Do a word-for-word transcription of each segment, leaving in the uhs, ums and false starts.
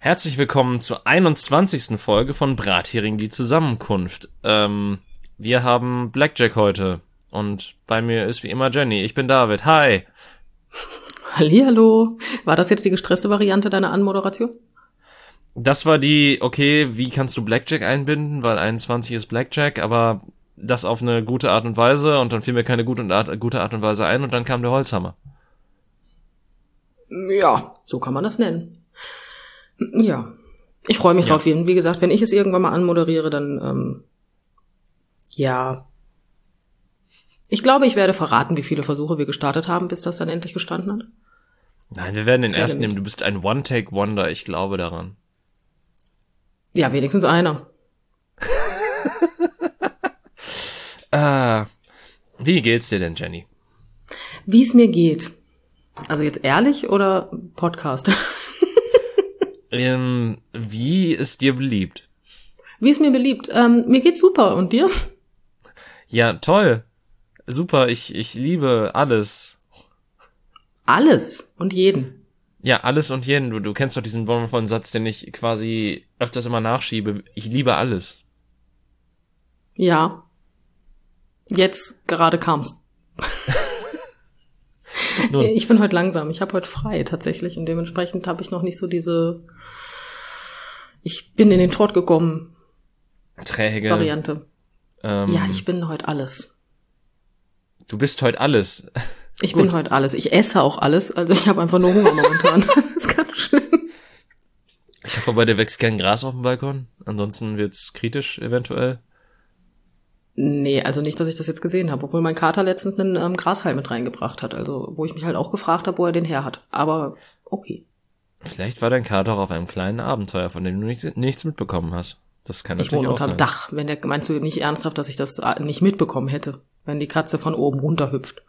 Herzlich willkommen zur einundzwanzigsten Folge von Brathering die Zusammenkunft. Ähm, wir haben Blackjack heute und bei mir ist wie immer Jenny. Ich bin David. Hi. Hallihallo. War das jetzt die gestresste Variante deiner Anmoderation? Das war die, okay, wie kannst du Blackjack einbinden, weil einundzwanzig ist Blackjack, aber das auf eine gute Art und Weise und dann fiel mir keine gute Art, gute Art und Weise ein und dann kam der Holzhammer. Ja, so kann man das nennen. Ja, ich freue mich Ja. drauf. Wie gesagt, wenn ich es irgendwann mal anmoderiere, dann, ähm, ja. Ich glaube, ich werde verraten, wie viele Versuche wir gestartet haben, bis das dann endlich gestanden hat. Nein, wir werden den Sehr ersten gut. nehmen. Du bist ein One-Take-Wonder, ich glaube daran. Ja, wenigstens einer. Ah, wie geht's dir denn, Jenny? Wie es mir geht. Also jetzt ehrlich oder Podcast? Ähm, wie ist dir beliebt? Wie es mir beliebt. Ähm, mir geht's super. Und dir? Ja, toll. Super, ich, ich liebe alles. Alles und jeden. Ja, alles und jeden. Du, du kennst doch diesen wundervollen Satz, den ich quasi öfters immer nachschiebe. Ich liebe alles. Ja. Jetzt gerade kam's. Nun, Ich bin heute langsam. Ich habe heute frei tatsächlich und dementsprechend habe ich noch nicht so diese ich bin in den Trott gekommen träge. Variante. Ähm, Ja, ich bin heute alles. Du bist heute alles. Ich Gut. bin heute alles. Ich esse auch alles. Also ich habe einfach nur Hunger momentan. Das ist ganz schlimm. Ich hoffe, bei dir wächst kein Gras auf dem Balkon. Ansonsten wird's kritisch eventuell. Nee, also nicht, dass ich das jetzt gesehen habe. Obwohl mein Kater letztens einen ähm, Grashalm mit reingebracht hat. Also wo ich mich halt auch gefragt habe, wo er den her hat. Aber okay. Vielleicht war dein Kater auch auf einem kleinen Abenteuer, von dem du nichts, nichts mitbekommen hast. Das kann Ich natürlich wohne auch unterm sein. Dach. Wenn der, meinst du nicht ernsthaft, dass ich das äh, nicht mitbekommen hätte, wenn die Katze von oben runterhüpft?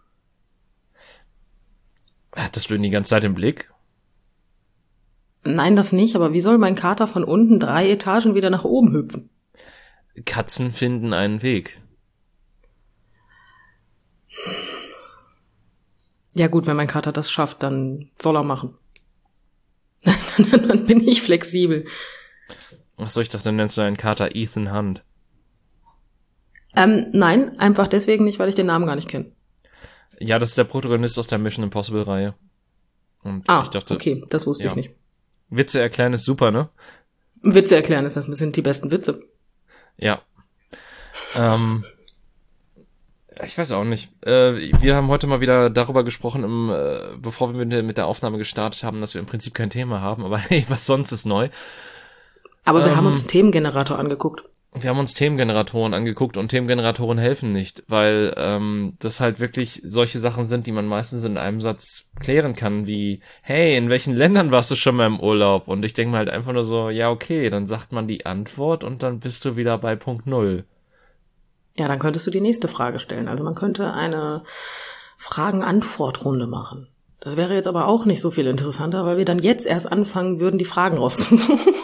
Hattest du ihn die ganze Zeit im Blick? Nein, das nicht. Aber wie soll mein Kater von unten drei Etagen wieder nach oben hüpfen? Katzen finden einen Weg. Ja gut, wenn mein Kater das schafft, dann soll er machen. Dann bin ich flexibel. Achso, ich dachte, dann nennst du deinen Kater Ethan Hunt. Ähm, nein, einfach deswegen nicht, weil ich den Namen gar nicht kenne. Ja, das ist der Protagonist aus der Mission Impossible Reihe. Und Ah, ich dachte, okay, das wusste ja. ich nicht. Witze erklären ist super, ne? Witze erklären ist das, sind die besten Witze. Ja. ähm, ich weiß auch nicht. Äh, wir haben heute mal wieder darüber gesprochen, im, äh, bevor wir mit der, mit der Aufnahme gestartet haben, dass wir im Prinzip kein Thema haben, aber hey, was sonst ist neu? Aber wir Ähm, haben uns einen Themengenerator angeguckt. Wir haben uns Themengeneratoren angeguckt und Themengeneratoren helfen nicht, weil ähm, das halt wirklich solche Sachen sind, die man meistens in einem Satz klären kann, wie, hey, in welchen Ländern warst du schon mal im Urlaub? Und ich denke mir halt einfach nur so, ja okay, dann sagt man die Antwort und dann bist du wieder bei Punkt Null. Ja, dann könntest du die nächste Frage stellen. Also man könnte eine Fragen-Antwort-Runde machen. Das wäre jetzt aber auch nicht so viel interessanter, weil wir dann jetzt erst anfangen würden, die Fragen rauszusuchen.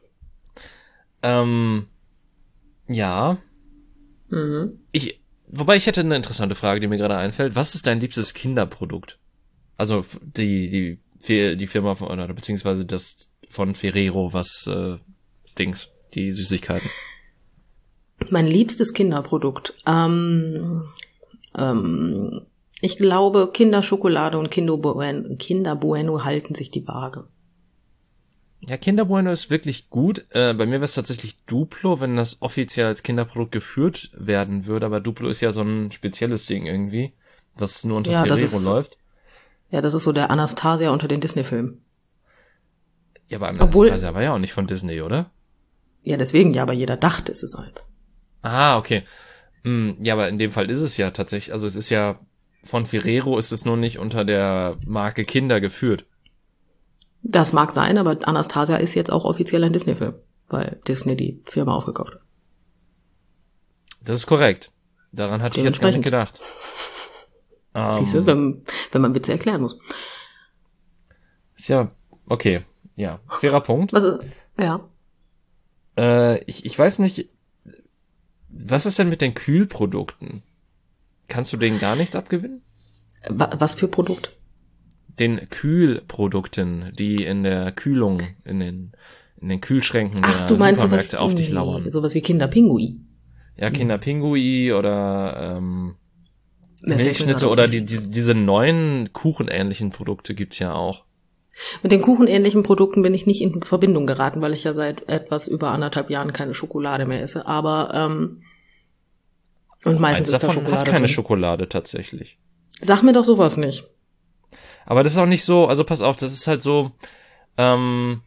Ähm, ja. Mhm. Ich, wobei ich hätte eine interessante Frage, die mir gerade einfällt. Was ist dein liebstes Kinderprodukt? Also f- die die Fi- die Firma von oder beziehungsweise das von Ferrero, was äh, Dings, die Süßigkeiten. Mein liebstes Kinderprodukt. Ähm, ähm, ich glaube, Kinderschokolade und Kinder Bueno, Kinder Bueno halten sich die Waage. Ja, Kinder Bueno ist wirklich gut. Äh, bei mir wäre es tatsächlich Duplo, wenn das offiziell als Kinderprodukt geführt werden würde. Aber Duplo ist ja so ein spezielles Ding irgendwie, was nur unter Ja, das Ferrero ist- läuft. Ja, das ist so der Anastasia unter den Disney-Filmen. Ja, aber Obwohl- Anastasia war ja auch nicht von Disney, oder? Ja, deswegen ja, aber jeder dachte, es ist halt. Ah, okay. Hm, ja, aber in dem Fall ist es ja tatsächlich, also es ist ja von Ferrero, ist es nur nicht unter der Marke Kinder geführt. Das mag sein, aber Anastasia ist jetzt auch offiziell ein Disney-Film, weil Disney die Firma aufgekauft hat. Das ist korrekt. Daran hatte ich jetzt gar nicht gedacht. Ähm, Siehst du, wenn, wenn man Witze erklären muss. ist ja, okay. Ja, fairer Punkt. Was ist, ja. Äh, ich, ich weiß nicht, was ist denn mit den Kühlprodukten? Kannst du denen gar nichts abgewinnen? Wa- Was für Produkt? den Kühlprodukten, die in der Kühlung, in den in den Kühlschränken Ach, der du meinst Supermärkte sowas, auf dich lauern. Sowas wie Kinderpingui. Ja, Kinderpingui oder ähm, Mehr fällt mir Milchschnitte gerade oder auch die, nicht. die diese neuen kuchenähnlichen Produkte gibt's ja auch. Mit den kuchenähnlichen Produkten bin ich nicht in Verbindung geraten, weil ich ja seit etwas über anderthalb Jahren keine Schokolade mehr esse. Aber ähm, und meistens Eins ist da davon Schokolade hat keine drin. Schokolade tatsächlich. Sag mir doch sowas nicht. Aber das ist auch nicht so, also pass auf, das ist halt so, ähm,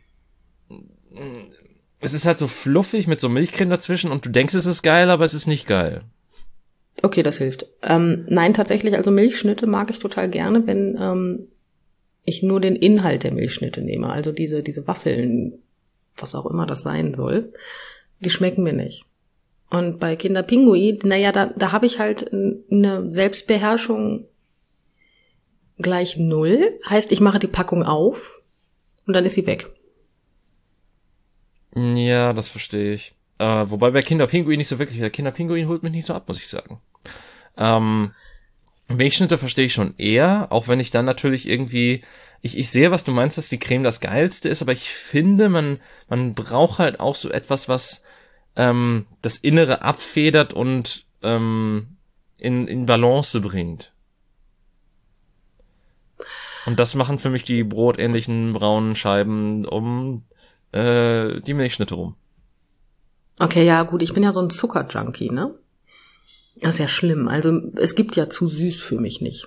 es ist halt so fluffig mit so Milchcreme dazwischen und du denkst, es ist geil, aber es ist nicht geil. Okay, das hilft. Ähm, nein, tatsächlich, also Milchschnitte mag ich total gerne, wenn ähm, ich nur den Inhalt der Milchschnitte nehme. Also diese diese Waffeln, was auch immer das sein soll, die schmecken mir nicht. Und bei Kinderpingui, naja, da, da habe ich halt eine Selbstbeherrschung gleich null. Heißt, ich mache die Packung auf und dann ist sie weg. Ja, das verstehe ich. Äh, wobei bei Kinderpinguin nicht so wirklich, der Kinderpinguin holt mich nicht so ab, muss ich sagen. Ähm, Milchschnitte verstehe ich schon eher, auch wenn ich dann natürlich irgendwie, ich, ich sehe, was du meinst, dass die Creme das Geilste ist, aber ich finde, man, man braucht halt auch so etwas, was ähm, das Innere abfedert und ähm, in, in Balance bringt. Und das machen für mich die brotähnlichen braunen Scheiben um äh, die Milchschnitte rum. Okay, ja gut, ich bin ja so ein Zuckerjunkie, ne? Das ist ja schlimm. Also es gibt ja zu süß für mich nicht.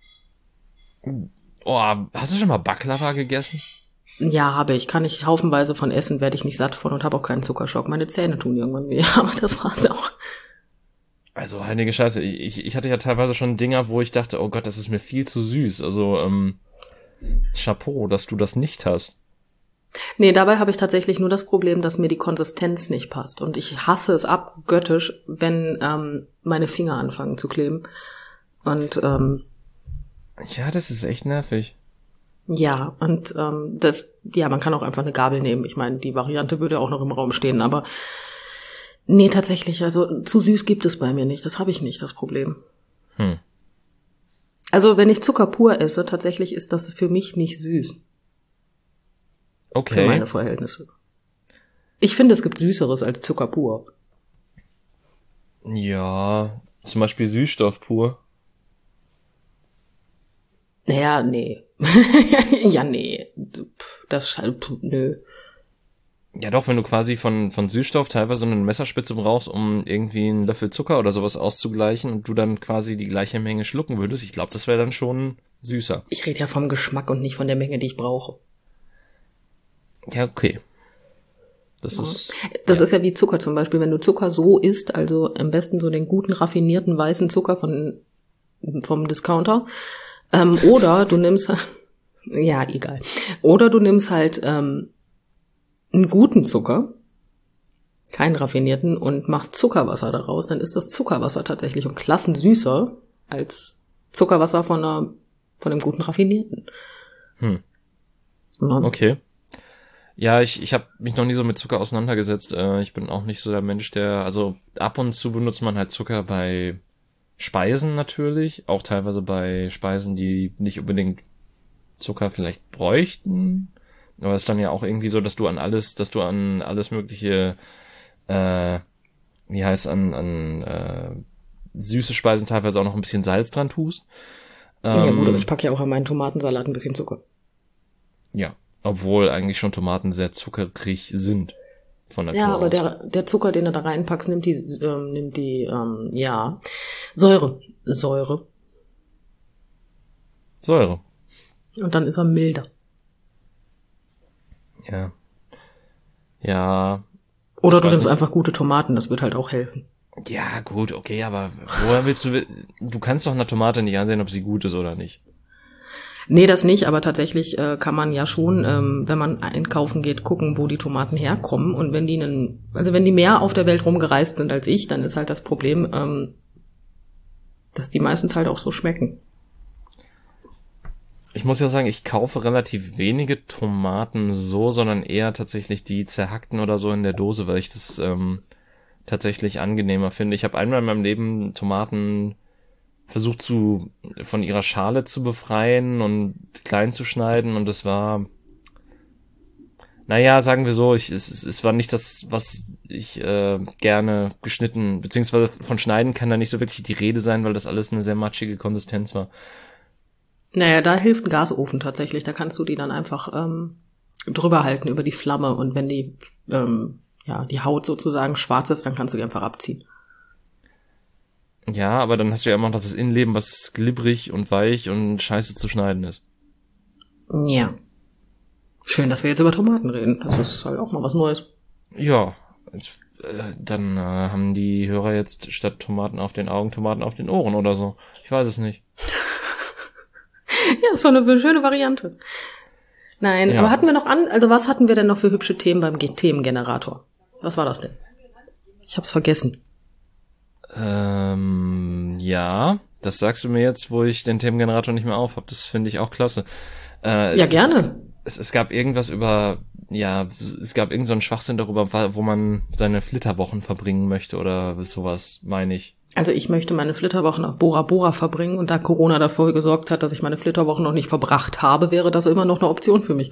Oh, hast du schon mal Baklava gegessen? Ja, habe ich. Kann ich haufenweise von essen, werde ich nicht satt von und habe auch keinen Zuckerschock. Meine Zähne tun irgendwann weh, aber das war's auch. Also heilige Scheiße, ich, ich hatte ja teilweise schon Dinger, wo ich dachte, oh Gott, das ist mir viel zu süß. Also, ähm, Chapeau, dass du das nicht hast. Nee, dabei habe ich tatsächlich nur das Problem, dass mir die Konsistenz nicht passt. Und ich hasse es abgöttisch, wenn ähm, meine Finger anfangen zu kleben. Und ähm, Ja, das ist echt nervig. ja, und ähm, das, ja, man kann auch einfach eine Gabel nehmen. Ich meine, die Variante würde auch noch im Raum stehen, aber nee, tatsächlich, also zu süß gibt es bei mir nicht. Das habe ich nicht, das Problem. Hm. Also wenn ich Zucker pur esse, tatsächlich ist das für mich nicht süß. Für Okay. meine Verhältnisse. Ich finde, es gibt Süßeres als Zucker pur. Ja, zum Beispiel Süßstoff pur. Naja, nee. ja, nee. Pff, das ist halt, pff, nö. Ja doch, wenn du quasi von von Süßstoff teilweise eine Messerspitze brauchst, um irgendwie einen Löffel Zucker oder sowas auszugleichen und du dann quasi die gleiche Menge schlucken würdest, ich glaube, das wäre dann schon süßer. Ich rede ja vom Geschmack und nicht von der Menge, die ich brauche. Ja, okay. Das Ja. ist... Das ja. ist ja wie Zucker zum Beispiel. Wenn du Zucker so isst, also am besten so den guten, raffinierten, weißen Zucker von vom Discounter, ähm, oder du nimmst, ja, egal. Oder du nimmst halt ähm, einen guten Zucker, keinen raffinierten, und machst Zuckerwasser daraus, dann ist das Zuckerwasser tatsächlich um Klassen süßer als Zuckerwasser von einer, von einem guten raffinierten. Hm. Ja. Okay. Ja, ich ich habe mich noch nie so mit Zucker auseinandergesetzt. Äh, ich bin auch nicht so der Mensch, der... Also ab und zu benutzt man halt Zucker bei Speisen natürlich. Auch teilweise bei Speisen, die nicht unbedingt Zucker vielleicht bräuchten. Aber es ist dann ja auch irgendwie so, dass du an alles, dass du an alles mögliche, äh, wie heißt an, an äh, süße Speisen teilweise auch noch ein bisschen Salz dran tust. Ja Ähm, gut, aber ich packe ja auch an meinen Tomatensalat ein bisschen Zucker. Ja, obwohl eigentlich schon Tomaten sehr zuckerig sind. Von Natur Ja, aber aus. der, der Zucker, den du da reinpackst, nimmt die, ähm, nimmt die, ähm, ja, Säure, Säure. Säure. Und dann ist er milder. Ja. Ja. Oder Ich du weiß nimmst nicht. einfach gute Tomaten, das wird halt auch helfen. Ja, gut, okay, aber woher willst du, du kannst doch einer Tomate nicht ansehen, ob sie gut ist oder nicht. Nee, das nicht, aber tatsächlich äh, kann man ja schon, ähm, wenn man einkaufen geht, gucken, wo die Tomaten herkommen. Und wenn die einen, also wenn die mehr auf der Welt rumgereist sind als ich, dann ist halt das Problem, ähm, dass die meistens halt auch so schmecken. Ich muss ja sagen, ich kaufe relativ wenige Tomaten so, sondern eher tatsächlich die zerhackten oder so in der Dose, weil ich das ähm, tatsächlich angenehmer finde. Ich habe einmal in meinem Leben Tomaten versucht zu von ihrer Schale zu befreien und klein zu schneiden und es war, naja, sagen wir so, ich, es, es war nicht das, was ich äh, gerne geschnitten, beziehungsweise von Schneiden kann da nicht so wirklich die Rede sein, weil das alles eine sehr matschige Konsistenz war. Naja, da hilft ein Gasofen tatsächlich. Da kannst du die dann einfach ähm, drüber halten über die Flamme und wenn die ähm, ja die Haut sozusagen schwarz ist, dann kannst du die einfach abziehen. Ja, aber dann hast du ja immer noch das Innenleben, was glibberig und weich und scheiße zu schneiden ist. Ja. Schön, dass wir jetzt über Tomaten reden. Das ist halt auch mal was Neues. Ja, jetzt, äh, dann äh, haben die Hörer jetzt statt Tomaten auf den Augen Tomaten auf den Ohren oder so. Ich weiß es nicht. Ja, ist doch eine schöne Variante. Nein, ja. Aber hatten wir noch an, also was hatten wir denn noch für hübsche Themen beim Ge- Themengenerator? Was war das denn? Ich hab's vergessen. Ähm, ja, das sagst du mir jetzt, wo ich den Themengenerator nicht mehr auf habe. Das finde ich auch klasse. Äh, ja, gerne. Es, es, es gab irgendwas über, ja, es gab irgend so einen Schwachsinn darüber, wo man seine Flitterwochen verbringen möchte oder sowas, meine ich. Also ich möchte meine Flitterwochen auf Bora Bora verbringen und da Corona dafür gesorgt hat, dass ich meine Flitterwochen noch nicht verbracht habe, wäre das immer noch eine Option für mich.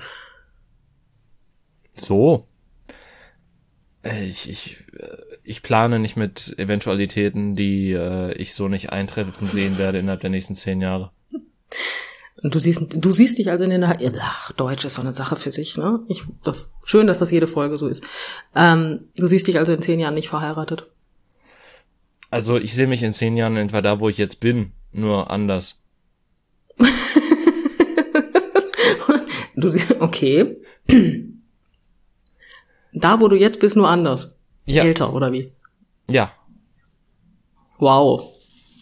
So. Ich, ich, ich plane nicht mit Eventualitäten, die äh, ich so nicht eintreffen sehen werde innerhalb der nächsten zehn Jahre. Und du siehst, du siehst dich also in den, ach, Deutsch ist so eine Sache für sich, ne? Ich, das, schön, dass das jede Folge so ist. Ähm, du siehst dich also in zehn Jahren nicht verheiratet? Also ich sehe mich in zehn Jahren etwa da, wo ich jetzt bin, nur anders. Du siehst, okay. Da, wo du jetzt bist, nur anders. Ja. Älter, oder wie? Ja. Wow.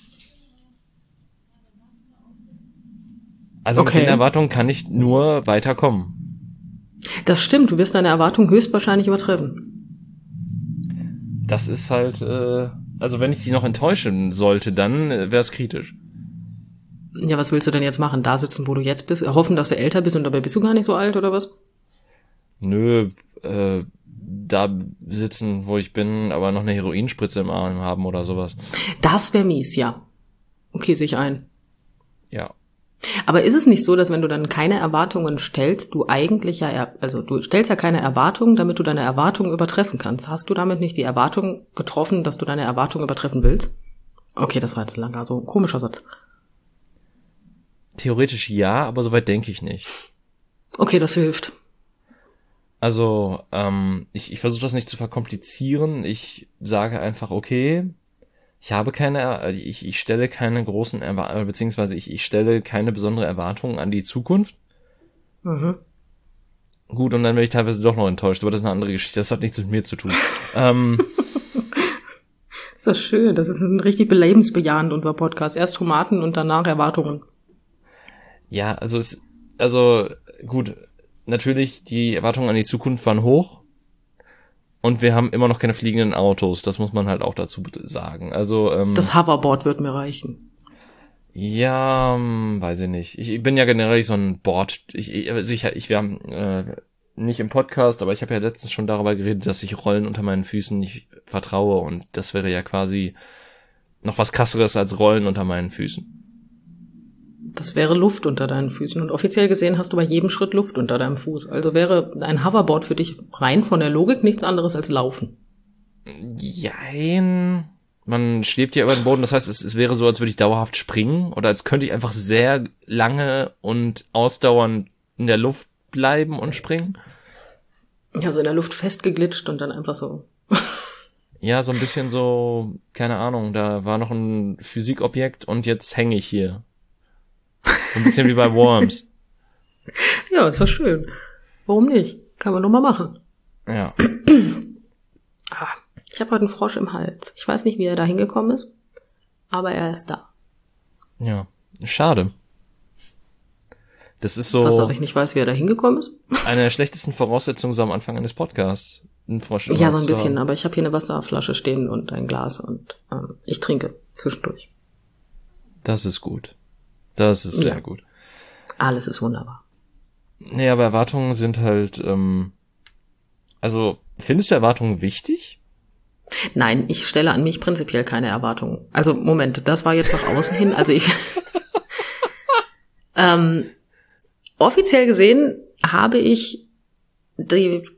Also okay. Mit den Erwartungen kann ich nur weiterkommen. Das stimmt, du wirst deine Erwartungen höchstwahrscheinlich übertreffen. Das ist halt, äh, also wenn ich die noch enttäuschen sollte, dann äh, wäre es kritisch. Ja, was willst du denn jetzt machen? Da sitzen, wo du jetzt bist? Hoffen, dass du älter bist und dabei bist du gar nicht so alt, oder was? Nö, äh, da sitzen, wo ich bin, aber noch eine Heroinspritze im Arm haben oder sowas. Das wäre mies, ja. Okay, sehe ich ein. Ja. Aber ist es nicht so, dass wenn du dann keine Erwartungen stellst, du eigentlich ja, also du stellst ja keine Erwartungen, damit du deine Erwartungen übertreffen kannst. Hast du damit nicht die Erwartung getroffen, dass du deine Erwartungen übertreffen willst? Okay, das war jetzt ein langer, so ein komischer Satz. Theoretisch ja, aber soweit denke ich nicht. Okay, das hilft. Also, ähm, ich, ich versuche das nicht zu verkomplizieren. Ich sage einfach, okay, ich habe keine, ich, ich stelle keine großen Erwartungen, beziehungsweise ich, ich stelle keine besondere Erwartungen an die Zukunft. Mhm. Gut, und dann werde ich teilweise doch noch enttäuscht, aber das ist eine andere Geschichte. Das hat nichts mit mir zu tun. ähm, das ist schön. Das ist ein richtig belebensbejahend, unser Podcast. Erst Tomaten und danach Erwartungen. Ja, also es, also gut, natürlich, die Erwartungen an die Zukunft waren hoch und wir haben immer noch keine fliegenden Autos, das muss man halt auch dazu sagen. Also ähm, das Hoverboard wird mir reichen. Ja, ähm, weiß ich nicht. Ich, ich bin ja generell so ein Board, ich, ich, also ich, ich wir haben äh, nicht im Podcast, aber ich habe ja letztens schon darüber geredet, dass ich Rollen unter meinen Füßen nicht vertraue und das wäre ja quasi noch was krasseres als Rollen unter meinen Füßen. Das wäre Luft unter deinen Füßen. Und offiziell gesehen hast du bei jedem Schritt Luft unter deinem Fuß. Also wäre ein Hoverboard für dich rein von der Logik nichts anderes als Laufen. Jein. Man schwebt ja über den Boden. Das heißt, es, es wäre so, als würde ich dauerhaft springen. Oder als könnte ich einfach sehr lange und ausdauernd in der Luft bleiben und springen. Ja, so in der Luft festgeglitscht und dann einfach so. Ja, so ein bisschen so, keine Ahnung, da war noch ein Physikobjekt und jetzt hänge ich hier. So ein bisschen wie bei Worms. Ja, ist doch schön. Warum nicht? Kann man doch mal machen. Ja. Ah, ich habe heute einen Frosch im Hals. Ich weiß nicht, wie er da hingekommen ist, aber er ist da. Ja, schade. Das ist so... Was, dass ich nicht weiß, wie er da hingekommen ist? Eine der schlechtesten Voraussetzungen so am Anfang eines Podcasts. Ein Frosch im Hals ja, so ein zu bisschen, haben. aber ich habe hier eine Wasserflasche stehen und ein Glas und ähm, ich trinke zwischendurch. Das ist gut. Das ist sehr ja. gut. Alles ist wunderbar. Nee, aber Erwartungen sind halt, ähm, also, findest du Erwartungen wichtig? Nein, ich stelle an mich prinzipiell keine Erwartungen. Also Moment, das war jetzt nach außen hin. Also ich ähm, offiziell gesehen habe ich die,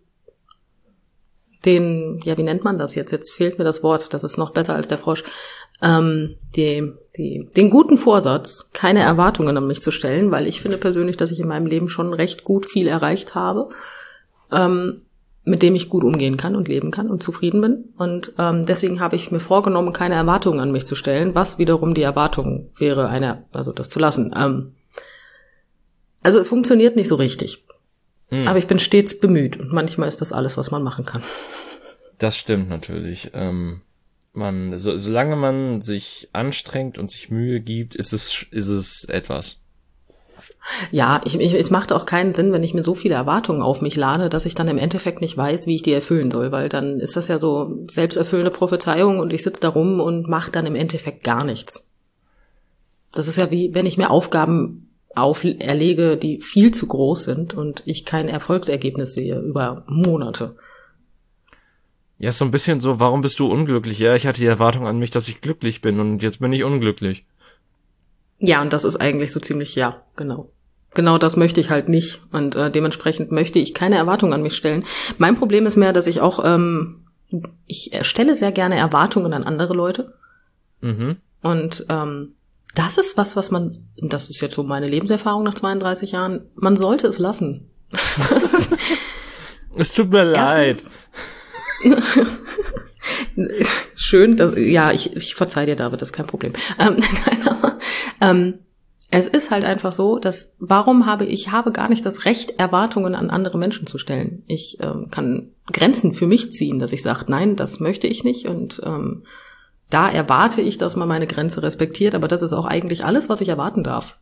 den, ja wie nennt man das jetzt? Jetzt fehlt mir das Wort, das ist noch besser als der Frosch. Ähm, die, die, den guten Vorsatz, keine Erwartungen an mich zu stellen, weil ich finde persönlich, dass ich in meinem Leben schon recht gut viel erreicht habe. Ähm, mit dem ich gut umgehen kann und leben kann und zufrieden bin. Und ähm, deswegen habe ich mir vorgenommen, keine Erwartungen an mich zu stellen, was wiederum die Erwartung wäre, eine, also das zu lassen. Ähm, also es funktioniert nicht so richtig. Hm. Aber ich bin stets bemüht und manchmal ist das alles, was man machen kann. Das stimmt natürlich. Ähm, man, so, solange man sich anstrengt und sich Mühe gibt, ist es, ist es etwas. Ja, ich, ich, es macht auch keinen Sinn, wenn ich mir so viele Erwartungen auf mich lade, dass ich dann im Endeffekt nicht weiß, wie ich die erfüllen soll, weil dann ist das ja so selbsterfüllende Prophezeiung und ich sitze da rum und mache dann im Endeffekt gar nichts. Das ist ja wie, wenn ich mir Aufgaben auferlege, die viel zu groß sind und ich kein Erfolgsergebnis sehe über Monate. Ja, ist so ein bisschen so, warum bist du unglücklich? Ja, ich hatte die Erwartung an mich, dass ich glücklich bin und jetzt bin ich unglücklich. Ja, und das ist eigentlich so ziemlich, ja, genau. Genau das möchte ich halt nicht und äh, dementsprechend möchte ich keine Erwartungen an mich stellen. Mein Problem ist mehr, dass ich auch, ähm, ich stelle sehr gerne Erwartungen an andere Leute. Mhm. Und ähm, das ist was, was man, das ist jetzt so meine Lebenserfahrung nach zweiunddreißig Jahren, man sollte es lassen. Es tut mir leid. Schön, dass, ja, ich, ich verzeih dir, David, das ist kein Problem. Ähm, nein, aber, ähm, es ist halt einfach so, dass, warum habe ich, habe gar nicht das Recht, Erwartungen an andere Menschen zu stellen. Ich ähm, kann Grenzen für mich ziehen, dass ich sage, nein, das möchte ich nicht und ähm, da erwarte ich, dass man meine Grenze respektiert, aber das ist auch eigentlich alles, was ich erwarten darf.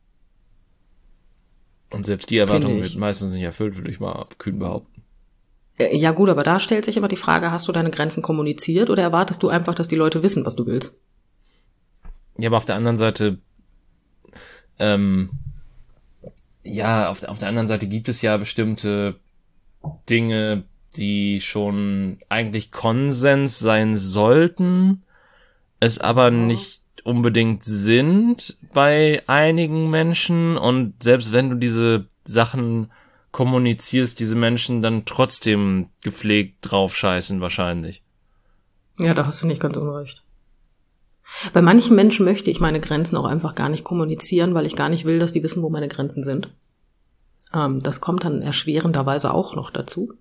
Und selbst die Erwartung wird meistens nicht erfüllt, würde ich mal kühn behaupten. Ja gut, aber da stellt sich immer die Frage, hast du deine Grenzen kommuniziert oder erwartest du einfach, dass die Leute wissen, was du willst? Ja, aber auf der anderen Seite, ähm, ja, auf, auf der anderen Seite gibt es ja bestimmte Dinge, die schon eigentlich Konsens sein sollten, es aber nicht unbedingt sind bei einigen Menschen und selbst wenn du diese Sachen kommunizierst, diese Menschen dann trotzdem gepflegt drauf scheißen wahrscheinlich. Ja, da hast du nicht ganz unrecht. Bei manchen Menschen möchte ich meine Grenzen auch einfach gar nicht kommunizieren, weil ich gar nicht will, dass die wissen, wo meine Grenzen sind. Ähm, das kommt dann erschwerenderweise auch noch dazu.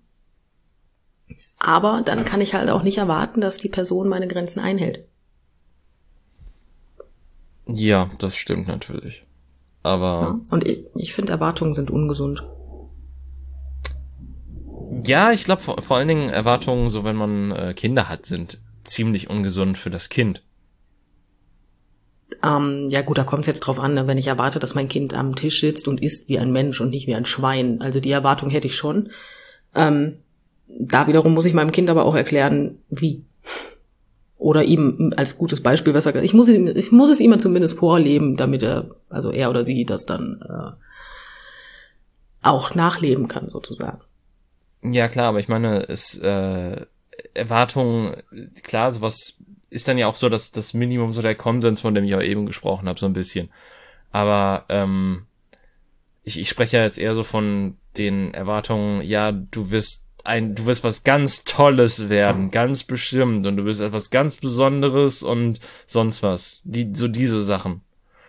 Aber dann kann ich halt auch nicht erwarten, dass die Person meine Grenzen einhält. Ja, das stimmt natürlich. Aber ja, und ich, ich finde, Erwartungen sind ungesund. Ja, ich glaube vor, vor allen Dingen Erwartungen, so wenn man äh, Kinder hat, sind ziemlich ungesund für das Kind. Ähm, ja gut, da kommt es jetzt drauf an, ne? Wenn ich erwarte, dass mein Kind am Tisch sitzt und isst wie ein Mensch und nicht wie ein Schwein. Also die Erwartung hätte ich schon. Ähm, da wiederum muss ich meinem Kind aber auch erklären, wie. Oder ihm als gutes Beispiel besser gesagt, ich muss, ihm, ich muss es ihm zumindest vorleben, damit er, also er oder sie das dann äh, auch nachleben kann, sozusagen. Ja, klar, aber ich meine, es äh, Erwartungen, klar, sowas ist dann ja auch so, dass das Minimum, so der Konsens, von dem ich auch eben gesprochen habe, so ein bisschen. Aber ähm, ich, ich spreche ja jetzt eher so von den Erwartungen, ja, du wirst ein, du wirst was ganz Tolles werden, ganz bestimmt, und du wirst etwas ganz Besonderes und sonst was. Die, so diese Sachen.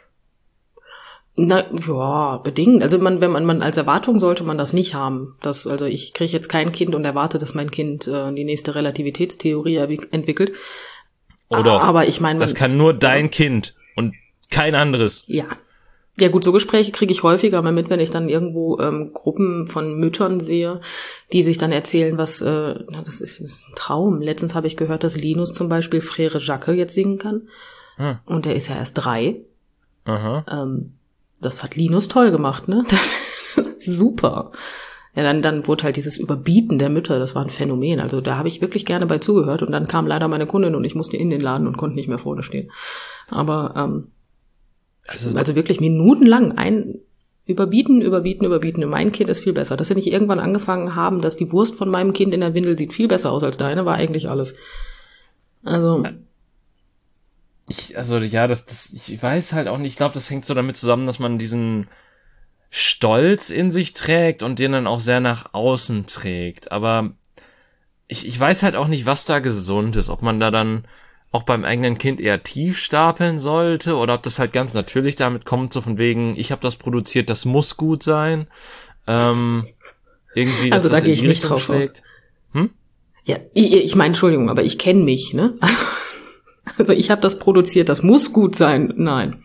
Na ja, bedingt. Also man, wenn man, man als Erwartung sollte man das nicht haben. Das, also ich kriege jetzt kein Kind und erwarte, dass mein Kind äh, die nächste Relativitätstheorie entwickelt. Oder aber ich meine, das kann nur dein Kind und kein anderes. Ja. Ja gut, so Gespräche kriege ich häufiger mal mit, wenn ich dann irgendwo ähm, Gruppen von Müttern sehe, die sich dann erzählen, was, äh, na, das ist, das ist ein Traum. Letztens habe ich gehört, dass Linus zum Beispiel Frère Jacques jetzt singen kann. Hm. Und der ist ja erst drei. Aha. Ähm, das hat Linus toll gemacht, ne? Das ist super. Ja, dann, dann wurde halt dieses Überbieten der Mütter, das war ein Phänomen. Also da habe ich wirklich gerne bei zugehört und dann kam leider meine Kundin und ich musste in den Laden und konnte nicht mehr vorne stehen. Aber ähm, Also, also wirklich minutenlang ein überbieten, überbieten, überbieten. Mein Kind ist viel besser. Dass sie nicht irgendwann angefangen haben, dass die Wurst von meinem Kind in der Windel sieht viel besser aus als deine, war eigentlich alles. Also, ich, also ja, das, das, ich weiß halt auch nicht, ich glaube, das hängt so damit zusammen, dass man diesen Stolz in sich trägt und den dann auch sehr nach außen trägt. Aber ich, ich weiß halt auch nicht, was da gesund ist, ob man da dann auch beim eigenen Kind eher tief stapeln sollte oder ob das halt ganz natürlich damit kommt, so von wegen, ich habe das produziert, das muss gut sein. Ähm, irgendwie, dass also da das gehe in ich die nicht Richtung drauf aus. schlägt. Hm? Ja, ich, ich meine, Entschuldigung, aber ich kenne mich, ne? Also ich habe das produziert, das muss gut sein. Nein.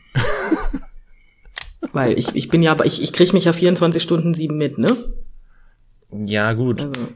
Weil ich, ich bin ja, ich, ich kriege mich ja vierundzwanzig Stunden sieben mit, ne? Ja, gut. Also,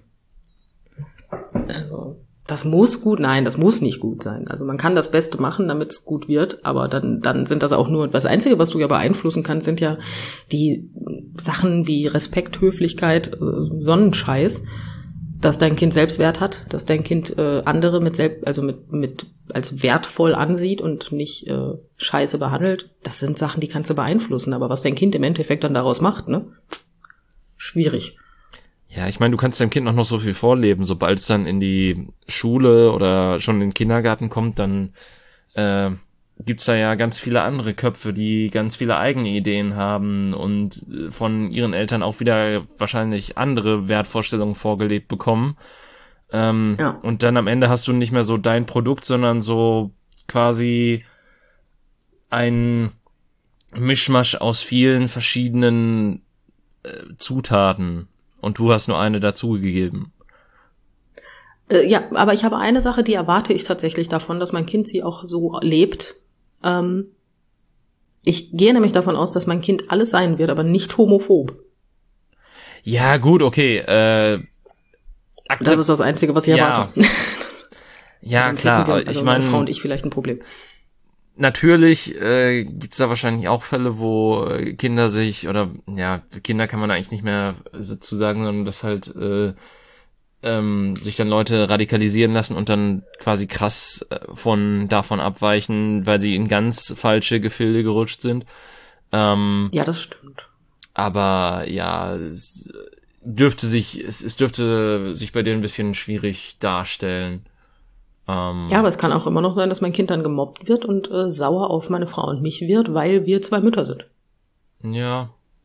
also, das muss gut, nein, das muss nicht gut sein. Also man kann das Beste machen, damit es gut wird, aber dann, dann sind das auch nur, das Einzige, was du ja beeinflussen kannst, sind ja die Sachen wie Respekt, Höflichkeit, Sonnenscheiß, dass dein Kind Selbstwert hat, dass dein Kind äh, andere mit selbst, also mit mit als wertvoll ansieht und nicht äh, scheiße behandelt. Das sind Sachen, die kannst du beeinflussen, aber was dein Kind im Endeffekt dann daraus macht, ne? Schwierig. Ja, ich meine, du kannst deinem Kind noch, noch so viel vorleben. Sobald es dann in die Schule oder schon in den Kindergarten kommt, dann äh, gibt's da ja ganz viele andere Köpfe, die ganz viele eigene Ideen haben und von ihren Eltern auch wieder wahrscheinlich andere Wertvorstellungen vorgelebt bekommen. Ähm, Ja. Und dann am Ende hast du nicht mehr so dein Produkt, sondern so quasi ein Mischmasch aus vielen verschiedenen äh, Zutaten. Und du hast nur eine dazugegeben. Äh, ja, aber ich habe eine Sache, die erwarte ich tatsächlich davon, dass mein Kind sie auch so lebt. Ähm, ich gehe nämlich davon aus, dass mein Kind alles sein wird, aber nicht homophob. Ja, gut, okay. Äh, Das ist das Einzige, was ich ja. erwarte. Ja, Sonst klar. hätten wir, aber also ich meine meine, Frau und ich vielleicht ein Problem. natürlich äh, gibt's da wahrscheinlich auch Fälle, wo äh, Kinder sich, oder ja, Kinder kann man eigentlich nicht mehr dazu sagen, sondern dass halt äh, ähm, sich dann Leute radikalisieren lassen und dann quasi krass äh, von davon abweichen, weil sie in ganz falsche Gefilde gerutscht sind. Ähm, Ja, das stimmt. aber ja, es dürfte sich, es, es dürfte sich bei denen ein bisschen schwierig darstellen. Ähm, Ja, aber es kann auch immer noch sein, dass mein Kind dann gemobbt wird und äh, sauer auf meine Frau und mich wird, weil wir zwei Mütter sind. Ja.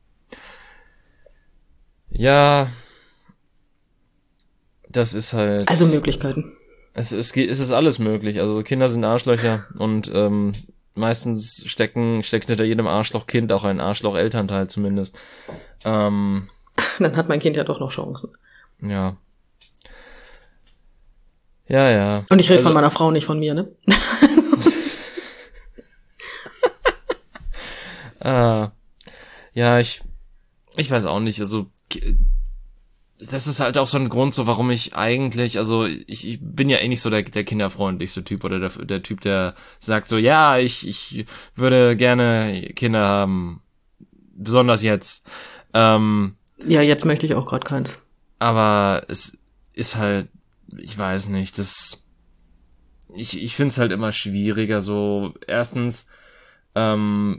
Ja. Das ist halt. Also Möglichkeiten. Es, es, geht- es ist alles möglich. Also Kinder sind Arschlöcher und ähm, meistens stecken steckt hinter jedem Arschlochkind auch ein Arschloch-Elternteil zumindest. Ähm, Dann hat mein Kind ja doch noch Chancen. ja. Ja, ja. Und ich rede Also- von meiner Frau, nicht von mir, ne? Ah, ja, ich, ich weiß auch nicht, also, ki- das ist halt auch so ein Grund, so warum ich eigentlich, also ich, ich bin ja eh nicht so der, der kinderfreundlichste Typ oder der, der Typ, der sagt so, ja, ich, ich würde gerne Kinder haben, besonders jetzt. Ähm, Ja, jetzt möchte ich auch gerade keins. aber es ist halt, ich weiß nicht, das, ich, ich find's halt immer schwieriger, so, erstens, ähm,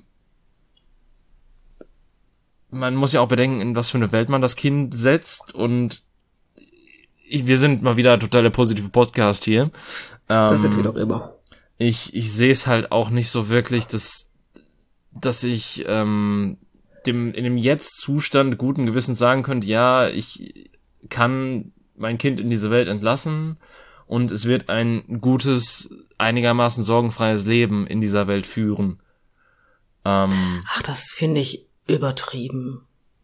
man muss ja auch bedenken, in was für eine Welt man das Kind setzt und ich, wir sind mal wieder total der positive Podcast hier. Das Ähm, sind wir doch immer. Ich, ich sehe es halt auch nicht so wirklich, dass, dass ich ähm, dem in dem Jetzt-Zustand guten Gewissens sagen könnte, ja, ich kann mein Kind in diese Welt entlassen und es wird ein gutes, einigermaßen sorgenfreies Leben in dieser Welt führen. Ähm, Ach, das finde ich übertrieben.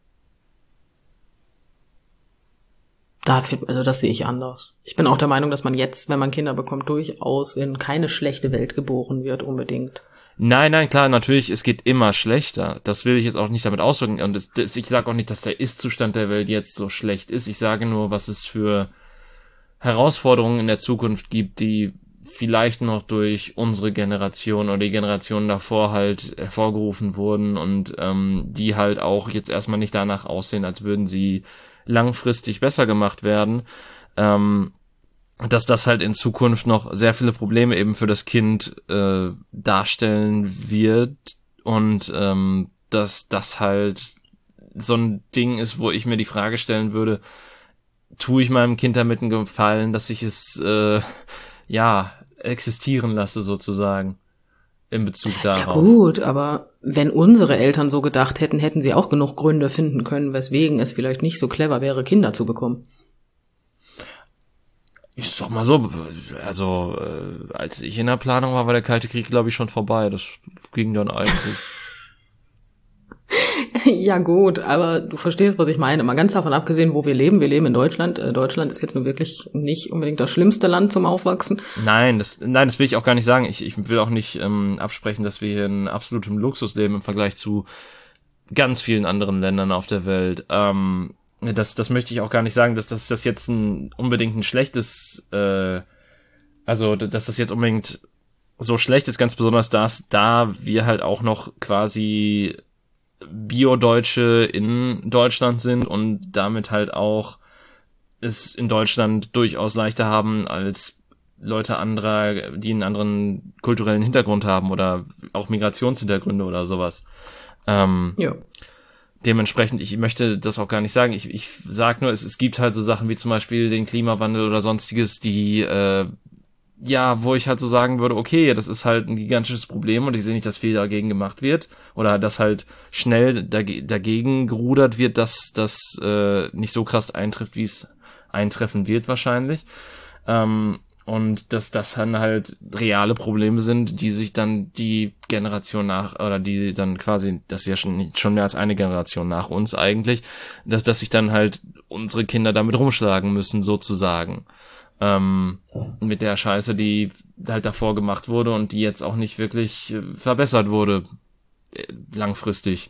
Da, find- also das sehe ich anders. Ich bin auch der Meinung, dass man jetzt, wenn man Kinder bekommt, durchaus in keine schlechte Welt geboren wird, unbedingt. Nein, nein, klar, natürlich, es geht immer schlechter. Das will ich jetzt auch nicht damit ausdrücken. Und das, das, ich sage auch nicht, dass der Ist-Zustand der Welt jetzt so schlecht ist. Ich sage nur, was es für Herausforderungen in der Zukunft gibt, die vielleicht noch durch unsere Generation oder die Generation davor halt hervorgerufen wurden und ähm, die halt auch jetzt erstmal nicht danach aussehen, als würden sie langfristig besser gemacht werden. Ähm, dass das halt in Zukunft noch sehr viele Probleme eben für das Kind äh, darstellen wird und ähm, dass das halt so ein Ding ist, wo ich mir die Frage stellen würde, tue ich meinem Kind damit einen Gefallen, dass ich es äh, ja existieren lasse, sozusagen, in Bezug darauf. Ja gut, aber wenn unsere Eltern so gedacht hätten, hätten sie auch genug Gründe finden können, weswegen es vielleicht nicht so clever wäre, Kinder zu bekommen. Ich sag mal so, also äh, als ich in der Planung war, war der Kalte Krieg, glaube ich, schon vorbei. Das ging dann eigentlich. Ja gut, aber du verstehst, was ich meine. Mal ganz davon abgesehen, wo wir leben. Wir leben in Deutschland. Äh, Deutschland ist jetzt nun wirklich nicht unbedingt das schlimmste Land zum Aufwachsen. Nein, das, nein, das will ich auch gar nicht sagen. Ich, ich will auch nicht ähm, absprechen, dass wir hier in absolutem Luxus leben im Vergleich zu ganz vielen anderen Ländern auf der Welt. Ähm, das, das möchte ich auch gar nicht sagen, dass, dass das jetzt ein unbedingt ein schlechtes, äh, also dass das jetzt unbedingt so schlecht ist, ganz besonders das, da wir halt auch noch quasi Bio-Deutsche in Deutschland sind und damit halt auch es in Deutschland durchaus leichter haben als Leute anderer, die einen anderen kulturellen Hintergrund haben oder auch Migrationshintergründe oder sowas. Ähm, ja. Dementsprechend, ich möchte das auch gar nicht sagen. Ich, ich sag nur, es, es gibt halt so Sachen wie zum Beispiel den Klimawandel oder sonstiges, die äh, ja, wo ich halt so sagen würde, okay, das ist halt ein gigantisches Problem und ich sehe nicht, dass viel dagegen gemacht wird oder dass halt schnell dage- dagegen gerudert wird, dass das äh, nicht so krass eintrifft, wie es eintreffen wird wahrscheinlich. Ähm, und dass das dann halt reale Probleme sind, die sich dann die Generation nach, oder die dann quasi, das ist ja schon, schon mehr als eine Generation nach uns eigentlich, dass, dass sich dann halt unsere Kinder damit rumschlagen müssen, sozusagen. Ähm, mit der Scheiße, die halt davor gemacht wurde und die jetzt auch nicht wirklich äh, verbessert wurde, äh, langfristig.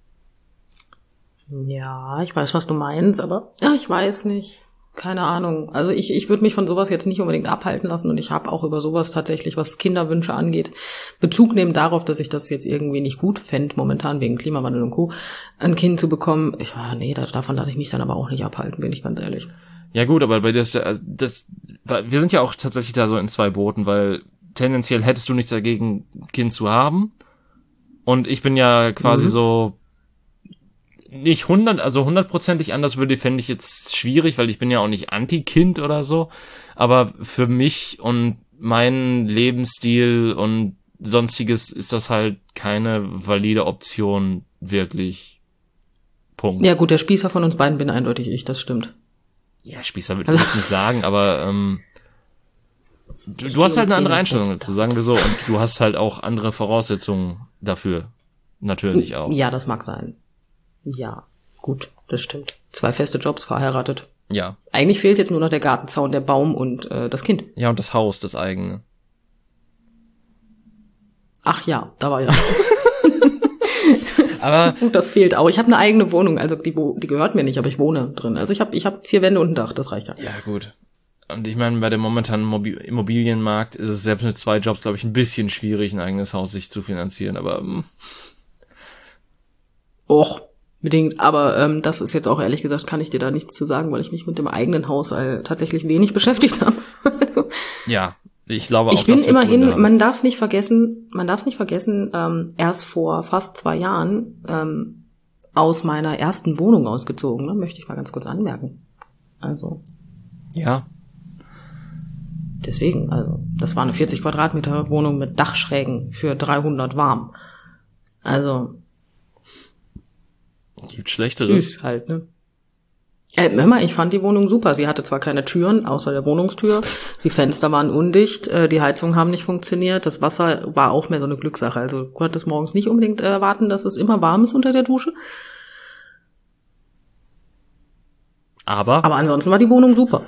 Ja, ich weiß, was du meinst, aber ja, ich weiß nicht. Keine Ahnung. Also ich, ich würde mich von sowas jetzt nicht unbedingt abhalten lassen und ich habe auch über sowas tatsächlich, was Kinderwünsche angeht, Bezug nehmen darauf, dass ich das jetzt irgendwie nicht gut fände, momentan wegen Klimawandel und Co., ein Kind zu bekommen. Ich, ah, nee, das, davon lasse ich mich dann aber auch nicht abhalten, bin ich ganz ehrlich. Ja gut, aber bei das, also das, wir sind ja auch tatsächlich da so in zwei Booten, weil tendenziell hättest du nichts dagegen, ein Kind zu haben. Und ich bin ja quasi mhm. so nicht hundert, also hundertprozentig anders würde, fände ich jetzt schwierig, weil ich bin ja auch nicht Anti-Kind oder so. Aber für mich und meinen Lebensstil und sonstiges ist das halt keine valide Option, wirklich. Punkt. Ja gut, der Spießer von uns beiden bin eindeutig ich, das stimmt. Ja, Spießer würde ich jetzt nicht sagen, aber ähm, du, du hast halt eine andere Einstellung dazu, sagen wir so. Und du hast halt auch andere Voraussetzungen dafür. Natürlich auch. Ja, das mag sein. Ja, gut, das stimmt. Zwei feste Jobs, verheiratet. Ja. Eigentlich fehlt jetzt nur noch der Gartenzaun, der Baum und äh, das Kind. Ja, und das Haus, das eigene. Ach ja, da war ja. Aber gut, das fehlt auch. Ich habe eine eigene Wohnung, also die, die gehört mir nicht, aber ich wohne drin. Also ich habe ich hab vier Wände und ein Dach, das reicht ja. Ja, gut. Und ich meine, bei dem momentanen Mobil- Immobilienmarkt ist es selbst mit zwei Jobs, glaube ich, ein bisschen schwierig, ein eigenes Haus sich zu finanzieren, aber ähm. Och, bedingt. Aber ähm, das ist jetzt auch, ehrlich gesagt, kann ich dir da nichts zu sagen, weil ich mich mit dem eigenen Haushalt tatsächlich wenig beschäftigt habe. also, ja, ich glaube auch, ich bin das immerhin, man darf es nicht vergessen, man darf es nicht vergessen, ähm, erst vor fast zwei Jahren ähm, aus meiner ersten Wohnung ausgezogen, ne? Möchte ich mal ganz kurz anmerken. Also. Ja. Deswegen, also, das war eine vierzig Quadratmeter Wohnung mit Dachschrägen für dreihundert warm. Also. Gibt Schlechteres. Süß halt, ne? Äh, hör mal, ich fand die Wohnung super. Sie hatte zwar keine Türen, außer der Wohnungstür. Die Fenster waren undicht, äh, die Heizungen haben nicht funktioniert. Das Wasser war auch mehr so eine Glückssache. Also du konntest morgens nicht unbedingt erwarten, dass es immer warm ist unter der Dusche. Aber? Aber ansonsten war die Wohnung super.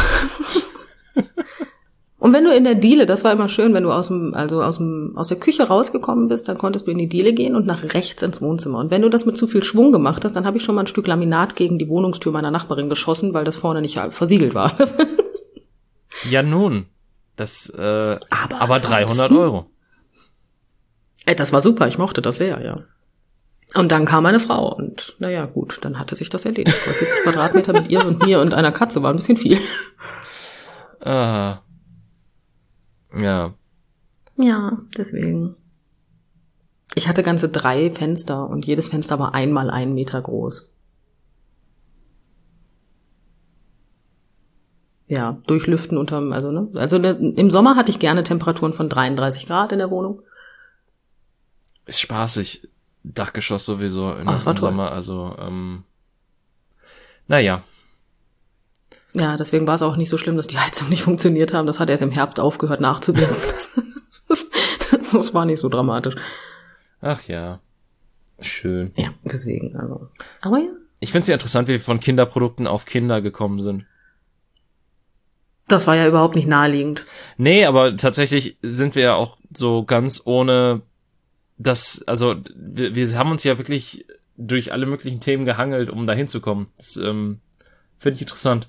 Und wenn du in der Diele, das war immer schön, wenn du aus dem, also aus dem, aus der Küche rausgekommen bist, dann konntest du in die Diele gehen und nach rechts ins Wohnzimmer. Und wenn du das mit zu viel Schwung gemacht hast, dann habe ich schon mal ein Stück Laminat gegen die Wohnungstür meiner Nachbarin geschossen, weil das vorne nicht versiegelt war. Ja nun, das, äh, aber, aber dreihundert Euro. Ey, das war super, ich mochte das sehr, ja. Und dann kam meine Frau und naja, gut, dann hatte sich das erledigt. vierzig Quadratmeter mit ihr und mir und einer Katze war ein bisschen viel. Ah. Ja. Ja, deswegen. Ich hatte ganze drei Fenster und jedes Fenster war einmal einen Meter groß. ja, durchlüften unterm, also, ne, also ne, im Sommer hatte ich gerne Temperaturen von dreiunddreißig Grad in der Wohnung. Ist spaßig. Dachgeschoss sowieso in, Ach, im Sommer, also, ähm, naja. Ja, deswegen war es auch nicht so schlimm, dass die Heizung nicht funktioniert haben. Das hat erst im Herbst aufgehört nachzuwirken. Das, das, das war nicht so dramatisch. Ach ja. Schön. Ja, deswegen, also. Aber ja. Ich finde es ja interessant, wie wir von Kinderprodukten auf Kinder gekommen sind. Das war ja überhaupt nicht naheliegend. Nee, aber tatsächlich sind wir ja auch so ganz ohne das, also wir, wir haben uns ja wirklich durch alle möglichen Themen gehangelt, um da hinzukommen. Das ähm, finde ich interessant.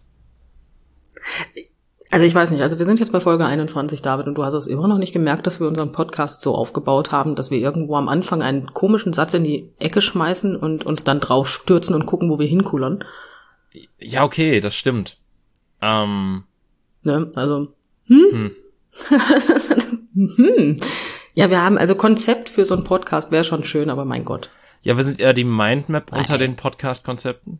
Also ich weiß nicht, also wir sind jetzt bei Folge einundzwanzig, David, und du hast es immer noch nicht gemerkt, dass wir unseren Podcast so aufgebaut haben, dass wir irgendwo am Anfang einen komischen Satz in die Ecke schmeißen und uns dann drauf stürzen und gucken, wo wir hinkullern. Ja, okay, das stimmt. Ähm, Ne, also, hm? Hm. hm. Ja, wir haben, also Konzept für so einen Podcast wäre schon schön, aber mein Gott. Ja, wir sind eher die Mindmap Nein. unter den Podcast-Konzepten.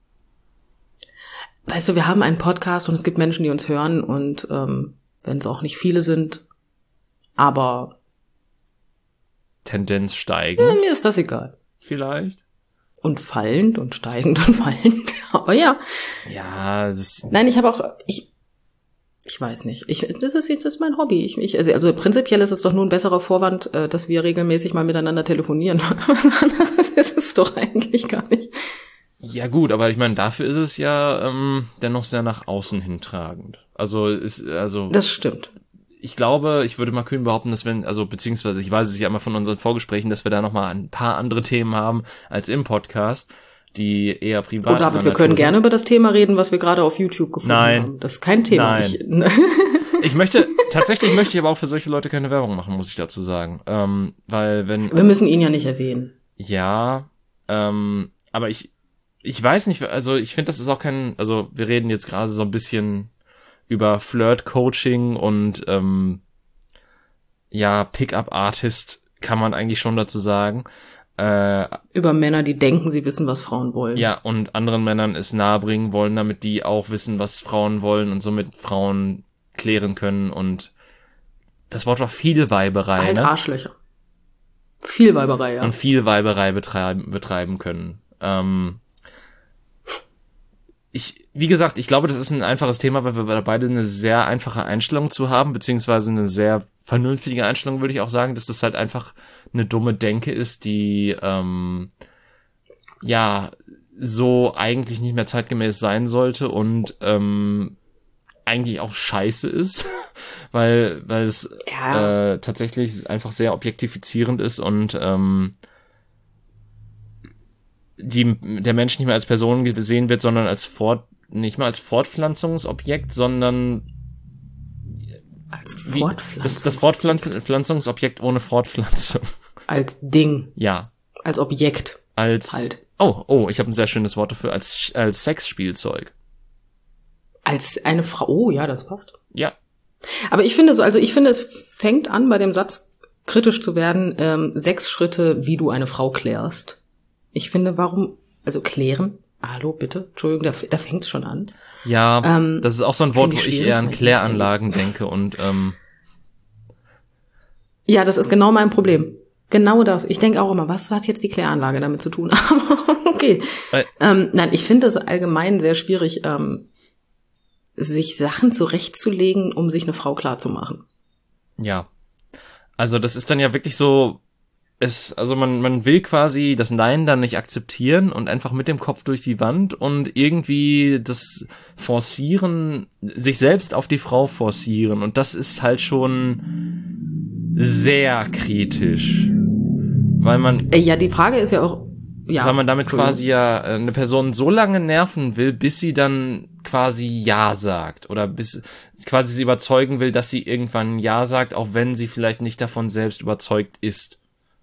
Weißt du, wir haben einen Podcast und es gibt Menschen, die uns hören und ähm, wenn es auch nicht viele sind, aber Tendenz steigend. ja, mir ist das egal. Vielleicht. Und fallend und steigend und fallend. Aber ja. Ja, das Nein, ich habe auch, ich ich weiß nicht. Ich, das ist das ist mein Hobby. Ich, ich, also, also prinzipiell ist es doch nur ein besserer Vorwand, äh, dass wir regelmäßig mal miteinander telefonieren. Was anderes ist es doch eigentlich gar nicht. Ja gut, aber ich meine, dafür ist es ja ähm, dennoch sehr nach außen hin tragend. Also ist also Das stimmt. Ich glaube, ich würde mal kühn behaupten, dass wenn, also beziehungsweise ich weiß es ja immer von unseren Vorgesprächen, dass wir da nochmal ein paar andere Themen haben als im Podcast, die eher privat sind. Oh David, wir können gerne über das Thema reden, was wir gerade auf YouTube gefunden Nein. haben. Das ist kein Thema. Nein. Ich, ich möchte, tatsächlich möchte ich aber auch für solche Leute keine Werbung machen, muss ich dazu sagen. Ähm, weil wenn... Wir müssen ihn ja nicht erwähnen. Ja, ähm, aber ich, ich weiß nicht, also ich finde, das ist auch kein, also wir reden jetzt gerade so ein bisschen über Flirt-Coaching und ähm, ja, Pick-up-Artist kann man eigentlich schon dazu sagen. Äh, Über Männer, die denken, sie wissen, was Frauen wollen. ja, und anderen Männern es nahebringen wollen, damit die auch wissen, was Frauen wollen und somit Frauen klären können. Und das Wort war viel Weiberei, Halt ne? Arschlöcher. Viel Weiberei, ja. Und viel Weiberei betreiben, betreiben können. Ähm, ich, wie gesagt, ich glaube, das ist ein einfaches Thema, weil wir beide eine sehr einfache Einstellung zu haben, beziehungsweise eine sehr vernünftige Einstellung, würde ich auch sagen, dass das halt einfach eine dumme Denke ist, die ähm, ja so eigentlich nicht mehr zeitgemäß sein sollte und ähm, eigentlich auch scheiße ist, weil weil es Ja. äh, tatsächlich einfach sehr objektifizierend ist und ähm, die der Mensch nicht mehr als Person gesehen wird, sondern als Fort nicht mal als Fortpflanzungsobjekt, sondern Als wie, Fortpflanzung. das, das Fortpflanzungsobjekt ohne Fortpflanzung. Als Ding. Ja, Als Objekt. als Halt. oh oh, ich habe ein sehr schönes Wort dafür, als als Sexspielzeug. Als eine Frau. Oh, ja, das passt. Ja, Aber ich finde so, also ich finde, es fängt an, bei dem Satz kritisch zu werden, ähm, sechs Schritte, wie du eine Frau klärst. Ich finde, warum, also klären, hallo, bitte, Entschuldigung, da, da fängt es schon an. ja, Ähm, das ist auch so ein Wort, find wo ich ich schwierig, eher an weil ich Kläranlagen denke und ähm, Ja, das ist genau mein Problem. Genau das. Ich denke auch immer, was hat jetzt die Kläranlage damit zu tun? Okay. Äh. Ähm, nein, ich finde es allgemein sehr schwierig, ähm, sich Sachen zurechtzulegen, um sich eine Frau klarzumachen. ja. Also das ist dann ja wirklich so, es, also man, man will quasi das Nein dann nicht akzeptieren und einfach mit dem Kopf durch die Wand und irgendwie das Forcieren, sich selbst auf die Frau forcieren und das ist halt schon sehr kritisch. Weil man, Äh, ja, die Frage ist ja auch, ja. weil man damit Entschuldigung. quasi ja äh, eine Person so lange nerven will, bis sie dann quasi Ja sagt oder bis quasi sie überzeugen will, dass sie irgendwann Ja sagt, auch wenn sie vielleicht nicht davon selbst überzeugt ist.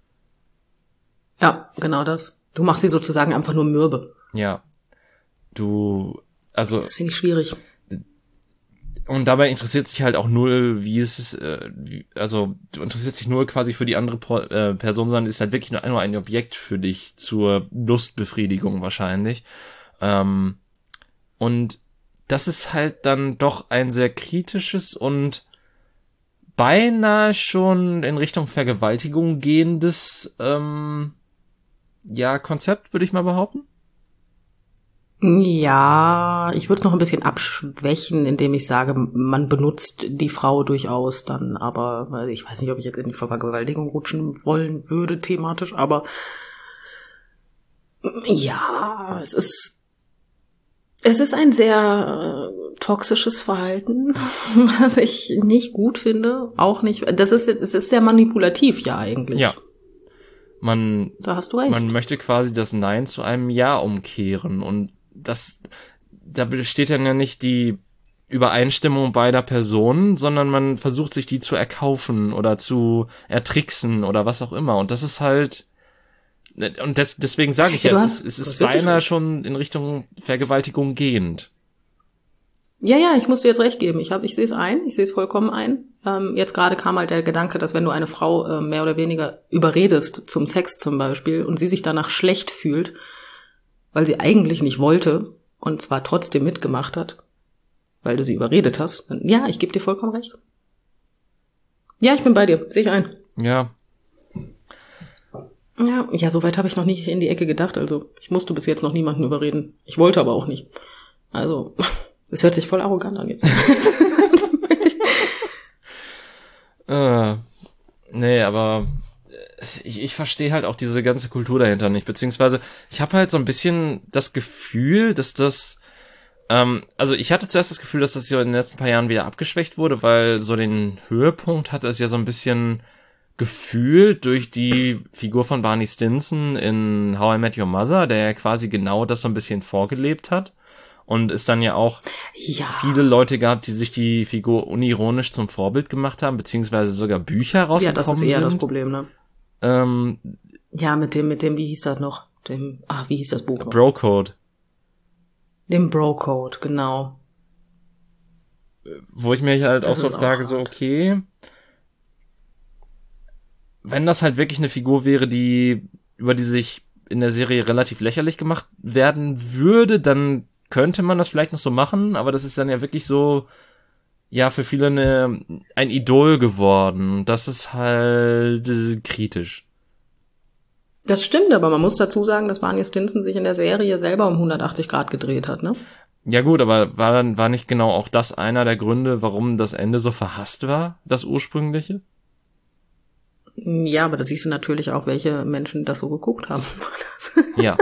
Ja, genau das. Du machst sie sozusagen einfach nur mürbe. Ja. Du, also, Das finde ich schwierig. und dabei interessiert sich halt auch null, wie es ist, äh, wie, also du interessierst dich nur quasi für die andere po- äh, Person, sondern ist halt wirklich nur, nur ein Objekt für dich zur Lustbefriedigung wahrscheinlich. Ähm, und das ist halt dann doch ein sehr kritisches und beinahe schon in Richtung Vergewaltigung gehendes ähm, ja, Konzept, würde ich mal behaupten. Ja, ich würde es noch ein bisschen abschwächen, indem ich sage, man benutzt die Frau durchaus dann, aber ich weiß nicht, ob ich jetzt in die Vergewaltigung rutschen wollen würde, thematisch, aber ja, es ist es ist ein sehr äh, toxisches Verhalten, was ich nicht gut finde, auch nicht, das ist es ist sehr manipulativ ja eigentlich. Ja. Man, da hast du recht. Man möchte quasi das Nein zu einem Ja umkehren und das, da besteht dann ja nicht die Übereinstimmung beider Personen, sondern man versucht sich die zu erkaufen oder zu ertricksen oder was auch immer. Und das ist halt, und das, deswegen sage ich ja, ja es, ist, es ist beinahe recht. Schon in Richtung Vergewaltigung gehend. Ja, ja, ich muss dir jetzt recht geben. Ich habe, ich sehe es ein, ich sehe es vollkommen ein. Ähm, jetzt gerade kam halt der Gedanke, dass wenn du eine Frau äh, mehr oder weniger überredest zum Sex zum Beispiel und sie sich danach schlecht fühlt, weil sie eigentlich nicht wollte und zwar trotzdem mitgemacht hat, weil du sie überredet hast, dann, ja, ich gebe dir vollkommen recht. Ja, ich bin bei dir, sehe ich ein. Ja. Ja, ja, soweit habe ich noch nicht in die Ecke gedacht. Also ich musste bis jetzt noch niemanden überreden. Ich wollte aber auch nicht. Also, es hört sich voll arrogant an jetzt. äh, nee, aber ich, ich verstehe halt auch diese ganze Kultur dahinter nicht, beziehungsweise ich habe halt so ein bisschen das Gefühl, dass das, ähm, also ich hatte zuerst das Gefühl, dass das ja in den letzten paar Jahren wieder abgeschwächt wurde, weil so den Höhepunkt hatte es ja so ein bisschen gefühlt durch die Figur von Barney Stinson in How I Met Your Mother, der ja quasi genau das so ein bisschen vorgelebt hat. Und es dann ja auch ja. viele Leute gab, die sich die Figur unironisch zum Vorbild gemacht haben, beziehungsweise sogar Bücher rausgekommen sind. Ja, das ist eher sind. Das Problem, ne? Ähm, ja, mit dem, mit dem, wie hieß das noch? Dem, ah, wie hieß das Buch noch? Bro Code. Dem Bro Code, genau. Wo ich mir halt das auch so frage, auch so, okay, wenn das halt wirklich eine Figur wäre, die, über die sich in der Serie relativ lächerlich gemacht werden würde, dann könnte man das vielleicht noch so machen, aber das ist dann ja wirklich so, ja, für viele eine, ein Idol geworden. Das ist halt äh, kritisch. Das stimmt, aber man muss dazu sagen, dass Barney Stinson sich in der Serie selber um hundertachtzig Grad gedreht hat, ne? Ja gut, aber war dann, war nicht genau auch das einer der Gründe, warum das Ende so verhasst war, das ursprüngliche? Ja, aber da siehst du natürlich auch, welche Menschen das so geguckt haben. Ja.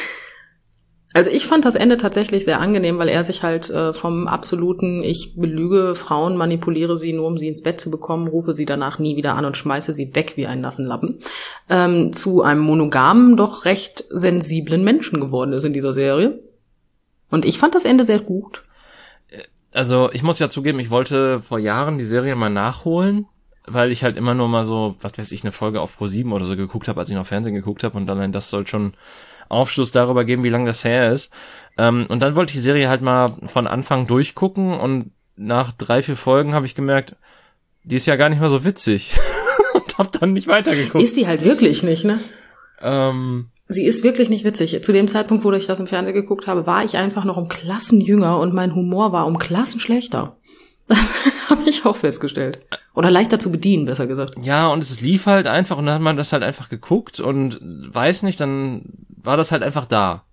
Also ich fand das Ende tatsächlich sehr angenehm, weil er sich halt äh, vom absoluten, ich belüge Frauen, manipuliere sie nur, um sie ins Bett zu bekommen, rufe sie danach nie wieder an und schmeiße sie weg wie einen nassen Lappen, ähm, zu einem monogamen, doch recht sensiblen Menschen geworden ist in dieser Serie. Und ich fand das Ende sehr gut. Also ich muss ja zugeben, ich wollte vor Jahren die Serie mal nachholen, weil ich halt immer nur mal so, was weiß ich, eine Folge auf Pro sieben oder so geguckt habe, als ich noch Fernsehen geguckt habe und dann das soll schon Aufschluss darüber geben, wie lange das her ist. Ähm, und dann wollte ich die Serie halt mal von Anfang durchgucken und nach drei, vier Folgen habe ich gemerkt, die ist ja gar nicht mal so witzig und hab dann nicht weitergeguckt. Ist sie halt wirklich nicht, ne? Ähm, sie ist wirklich nicht witzig. Zu dem Zeitpunkt, wo ich das im Fernsehen geguckt habe, war ich einfach noch um Klassen jünger und mein Humor war um Klassen schlechter. Das habe ich auch festgestellt. Oder leichter zu bedienen, besser gesagt. Ja, und es lief halt einfach und dann hat man das halt einfach geguckt und weiß nicht, dann war das halt einfach da.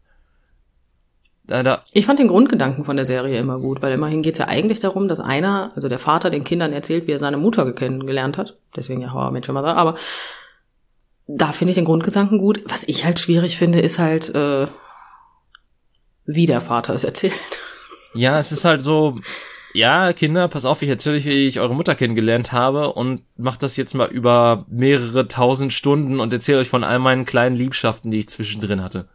da, da. Ich fand den Grundgedanken von der Serie immer gut, weil immerhin geht's ja eigentlich darum, dass einer, also der Vater, den Kindern erzählt, wie er seine Mutter kennengelernt hat. Deswegen ja How I Met Your Mother. Aber da finde ich den Grundgedanken gut. Was ich halt schwierig finde, ist halt, äh, wie der Vater es erzählt. Ja, es ist halt so... Ja, Kinder, pass auf, ich erzähle euch, wie ich eure Mutter kennengelernt habe und mache das jetzt mal über mehrere tausend Stunden und erzähle euch von all meinen kleinen Liebschaften, die ich zwischendrin hatte.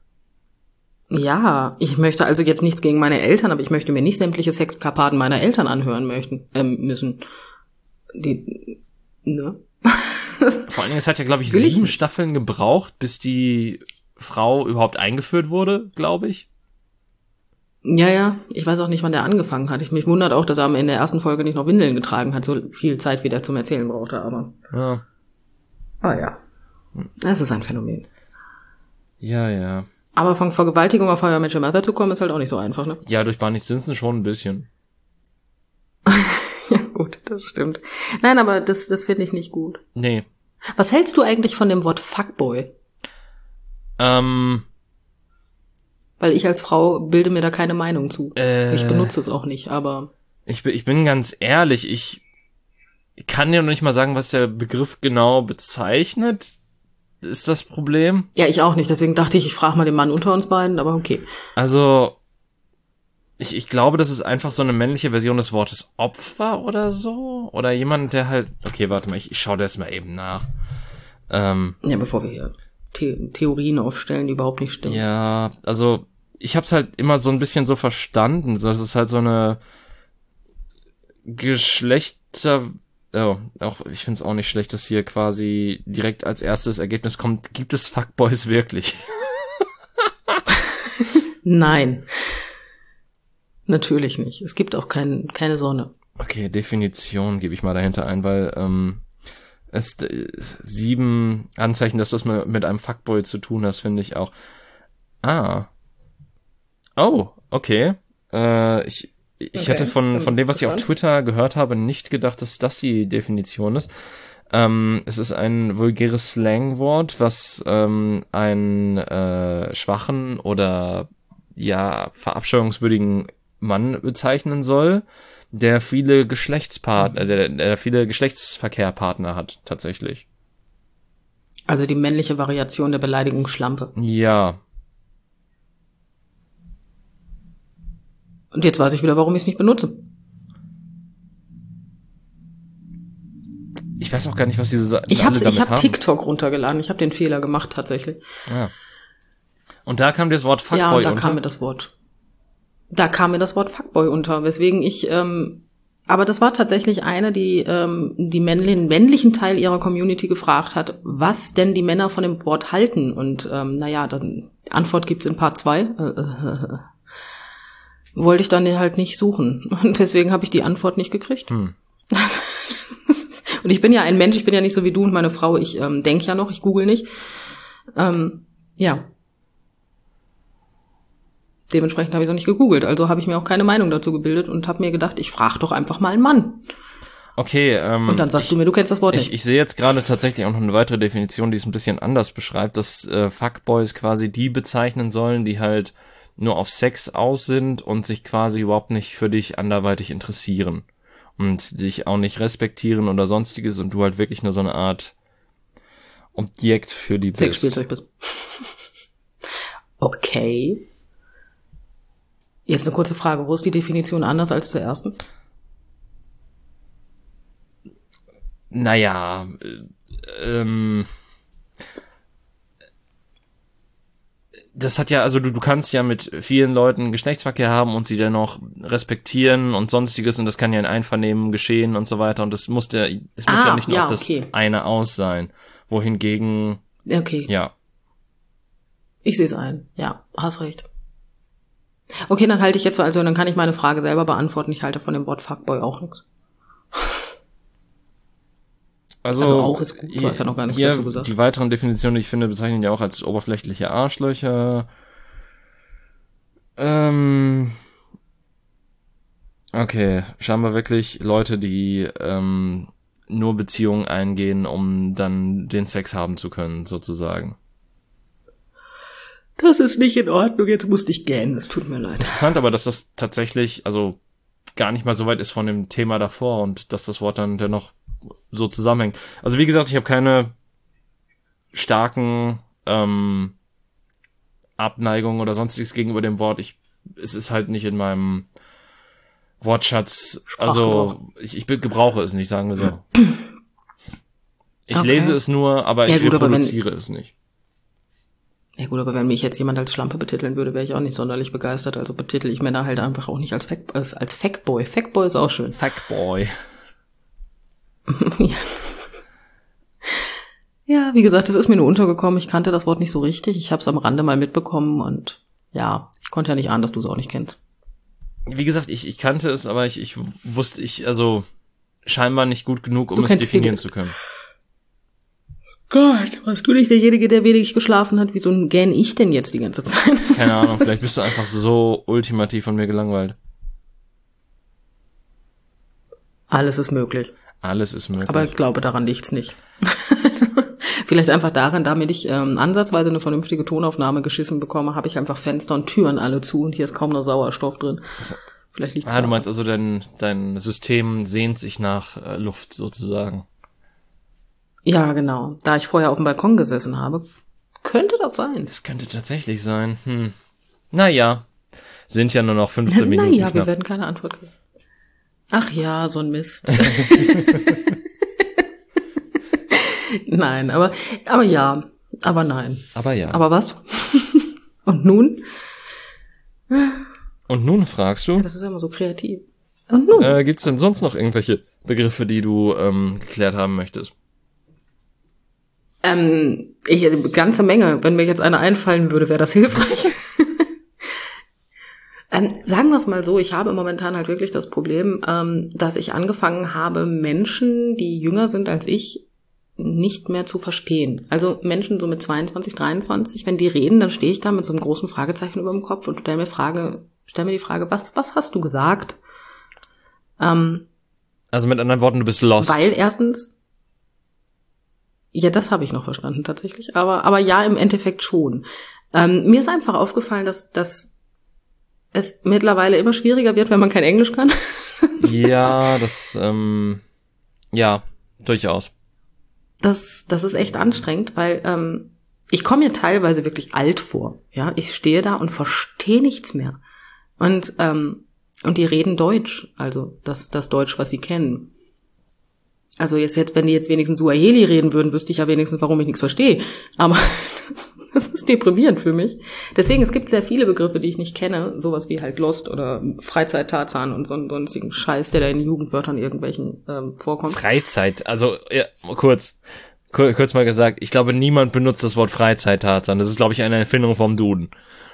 Ja, ich möchte also jetzt nichts gegen meine Eltern, aber ich möchte mir nicht sämtliche Sexkarpaden meiner Eltern anhören möchten, ähm, müssen. Die, ne? Vor allen Dingen, es hat ja, glaube ich, sieben ich Staffeln gebraucht, bis die Frau überhaupt eingeführt wurde, glaube ich. Ja, ja, ich weiß auch nicht, wann der angefangen hat. Ich mich wundert auch, dass er in der ersten Folge nicht noch Windeln getragen hat, so viel Zeit, wie der zum Erzählen brauchte, aber... Ja. Ah ja, das ist ein Phänomen. Ja, ja. Aber von Vergewaltigung auf How I Met Your Mother zu kommen, ist halt auch nicht so einfach, ne? Ja, durch Barney Stinson schon ein bisschen. Ja, gut, das stimmt. Nein, aber das, das finde ich nicht gut. Nee. Was hältst du eigentlich von dem Wort Fuckboy? Ähm. Weil ich als Frau bilde mir da keine Meinung zu. Äh, ich benutze es auch nicht, aber... Ich bin, ich bin ganz ehrlich, ich kann dir noch nicht mal sagen, was der Begriff genau bezeichnet. Ist das Problem? Ja, ich auch nicht. Deswegen dachte ich, ich frage mal den Mann unter uns beiden, aber okay. Also, ich, ich glaube, das ist einfach so eine männliche Version des Wortes Opfer oder so. Oder jemand, der halt... Okay, warte mal, ich, ich schaue das mal eben nach. Ähm, ja, bevor wir hier The- Theorien aufstellen, die überhaupt nicht stimmen. Ja, also ich hab's halt immer so ein bisschen so verstanden. So, es ist halt so eine Geschlechter... Oh, auch ich find's auch nicht schlecht, dass hier quasi direkt als erstes Ergebnis kommt, gibt es Fuckboys wirklich? Nein. Natürlich nicht. Es gibt auch kein, keine Sonne. Okay, Definition gebe ich mal dahinter ein, weil ähm, es äh, sieben Anzeichen, dass das mit einem Fuckboy zu tun hat, finde ich auch. Ah. Oh, okay. Äh, ich ich Okay. hätte von von dem, was ich auf Interessant. Twitter gehört habe, nicht gedacht, dass das die Definition ist. Ähm, es ist ein vulgäres Slangwort, was ähm, einen äh, schwachen oder ja verabscheuungswürdigen Mann bezeichnen soll, der viele Geschlechtspartner, der, der viele Geschlechtsverkehrpartner hat, tatsächlich. Also die männliche Variation der Beleidigung Schlampe. Ja. Und jetzt weiß ich wieder, warum ich es nicht benutze. Ich weiß auch gar nicht, was diese Ich alle habe damit ich hab haben. TikTok runtergeladen. Ich habe den Fehler gemacht tatsächlich. Ja. Und da kam das Wort Fuckboy ja, und da unter. kam mir das Wort. Da kam mir das Wort Fuckboy unter, weswegen ich, ähm, aber das war tatsächlich eine, die ähm, die männlichen, männlichen Teil ihrer Community gefragt hat, was denn die Männer von dem Wort halten. Und ähm, naja, dann Antwort gibt's in Part zwei. Äh, äh, wollte ich dann halt nicht suchen. Und deswegen habe ich die Antwort nicht gekriegt. Hm. Und ich bin ja ein Mensch, ich bin ja nicht so wie du und meine Frau, ich ähm, denke ja noch, ich google nicht. Ähm, ja. Dementsprechend habe ich auch nicht gegoogelt, also habe ich mir auch keine Meinung dazu gebildet und habe mir gedacht, ich frage doch einfach mal einen Mann. Okay, ähm, Und dann sagst ich, du mir, du kennst das Wort ich, nicht. ich sehe jetzt gerade tatsächlich auch noch eine weitere Definition, die es ein bisschen anders beschreibt, dass äh, Fuckboys quasi die bezeichnen sollen, die halt nur auf Sex aus sind und sich quasi überhaupt nicht für dich anderweitig interessieren und dich auch nicht respektieren oder sonstiges und du halt wirklich nur so eine Art Objekt für die bist. Sexspielzeug bist. Okay. Jetzt eine kurze Frage, wo ist die Definition anders als zur ersten? Naja, äh, ähm, das hat ja, also du, du kannst ja mit vielen Leuten Geschlechtsverkehr haben und sie dennoch respektieren und sonstiges und das kann ja in Einvernehmen geschehen und so weiter und das muss ja, es muss Ah, ja nicht nur ja, auf das okay. eine aus sein, wohingegen, Okay, ja, ich sehe es ein. Ja, hast recht. Okay, dann halte ich jetzt so, also dann kann ich meine Frage selber beantworten. Ich halte von dem Wort Fuckboy auch nichts. also, Also auch ist gut, du hast ja noch gar nichts hier dazu gesagt. die weiteren Definitionen, die ich finde, bezeichnen ja auch als oberflächliche Arschlöcher. Ähm, okay, scheinbar wirklich Leute, die ähm, nur Beziehungen eingehen, um dann den Sex haben zu können, sozusagen. Das ist nicht in Ordnung, jetzt musste ich gähnen, es tut mir leid. Interessant aber, dass das tatsächlich, also gar nicht mal so weit ist von dem Thema davor und dass das Wort dann dennoch so zusammenhängt. Also wie gesagt, ich habe keine starken ähm, Abneigungen oder sonstiges gegenüber dem Wort. Ich, es ist halt nicht in meinem Wortschatz, also ich, ich gebrauche es nicht, sagen wir so. Ich Okay. lese es nur, aber Ja, ich gut, aber wenn- reproduziere es nicht. Ja gut, aber wenn mich jetzt jemand als Schlampe betiteln würde, wäre ich auch nicht sonderlich begeistert. Also betitel ich Männer halt einfach auch nicht als Fact, äh, als Fackboy. Fackboy ist auch schön. Fuckboy. ja. ja, wie gesagt, es ist mir nur untergekommen. Ich kannte das Wort nicht so richtig. Ich habe es am Rande mal mitbekommen und ja, ich konnte ja nicht ahnen, dass du es auch nicht kennst. Wie gesagt, ich, ich kannte es, aber ich, ich wusste, ich, also scheinbar nicht gut genug, um Du es kennst die definieren nicht. zu können. Gott, warst du nicht derjenige, der wenig geschlafen hat? Wieso gähn ich denn jetzt die ganze Zeit? Keine Ahnung, vielleicht bist du einfach so ultimativ von mir gelangweilt. Alles ist möglich. Alles ist möglich. Aber ich glaube, daran liegt's nicht. Vielleicht einfach daran, damit ich ähm, ansatzweise eine vernünftige Tonaufnahme geschissen bekomme, habe ich einfach Fenster und Türen alle zu und hier ist kaum noch Sauerstoff drin. Vielleicht liegt's Ah, daran. du meinst also, dein, dein System sehnt sich nach äh, Luft sozusagen. Ja, genau. Da ich vorher auf dem Balkon gesessen habe, könnte das sein. Das könnte tatsächlich sein. Hm. Naja, sind ja nur noch fünfzehn Minuten. Naja, wir knapp. werden keine Antwort kriegen. Ach ja, so ein Mist. Nein, aber, aber ja, aber nein. Aber ja. Aber was? Und nun? Und nun fragst du, Ja, das ist immer so kreativ. Und nun? äh, gibt's denn sonst noch irgendwelche Begriffe, die du ähm, geklärt haben möchtest? Ähm, ich, eine ganze Menge. Wenn mir jetzt eine einfallen würde, wäre das hilfreich. ähm, sagen wir es mal so, ich habe momentan halt wirklich das Problem, ähm, dass ich angefangen habe, Menschen, die jünger sind als ich, nicht mehr zu verstehen. Also Menschen so mit zweiundzwanzig, dreiundzwanzig, wenn die reden, dann stehe ich da mit so einem großen Fragezeichen über dem Kopf und stelle mir Frage, stell mir die Frage, was, was hast du gesagt? Ähm, Also mit anderen Worten, du bist lost. Weil erstens, ja, das habe ich noch verstanden tatsächlich, aber aber ja, im Endeffekt schon. Ähm, mir ist einfach aufgefallen, dass dass es mittlerweile immer schwieriger wird, wenn man kein Englisch kann. Ja, das, ähm, ja, durchaus. Das das ist echt anstrengend, weil ähm, ich komme mir teilweise wirklich alt vor. Ja, ich stehe da und verstehe nichts mehr. Und ähm, und die reden Deutsch, also das das Deutsch, was sie kennen. Also jetzt, jetzt, wenn die jetzt wenigstens Suaheli reden würden, wüsste ich ja wenigstens, warum ich nichts verstehe. Aber das, das ist deprimierend für mich. Deswegen, es gibt sehr viele Begriffe, die ich nicht kenne. Sowas wie halt Lost oder Freizeit-Tarzan und so sonstigen Scheiß, der da in Jugendwörtern irgendwelchen ähm, vorkommt. Freizeit, also ja, kurz, kur- kurz mal gesagt, ich glaube, niemand benutzt das Wort Freizeit-Tarzan. Das ist, glaube ich, eine Erfindung vom Duden.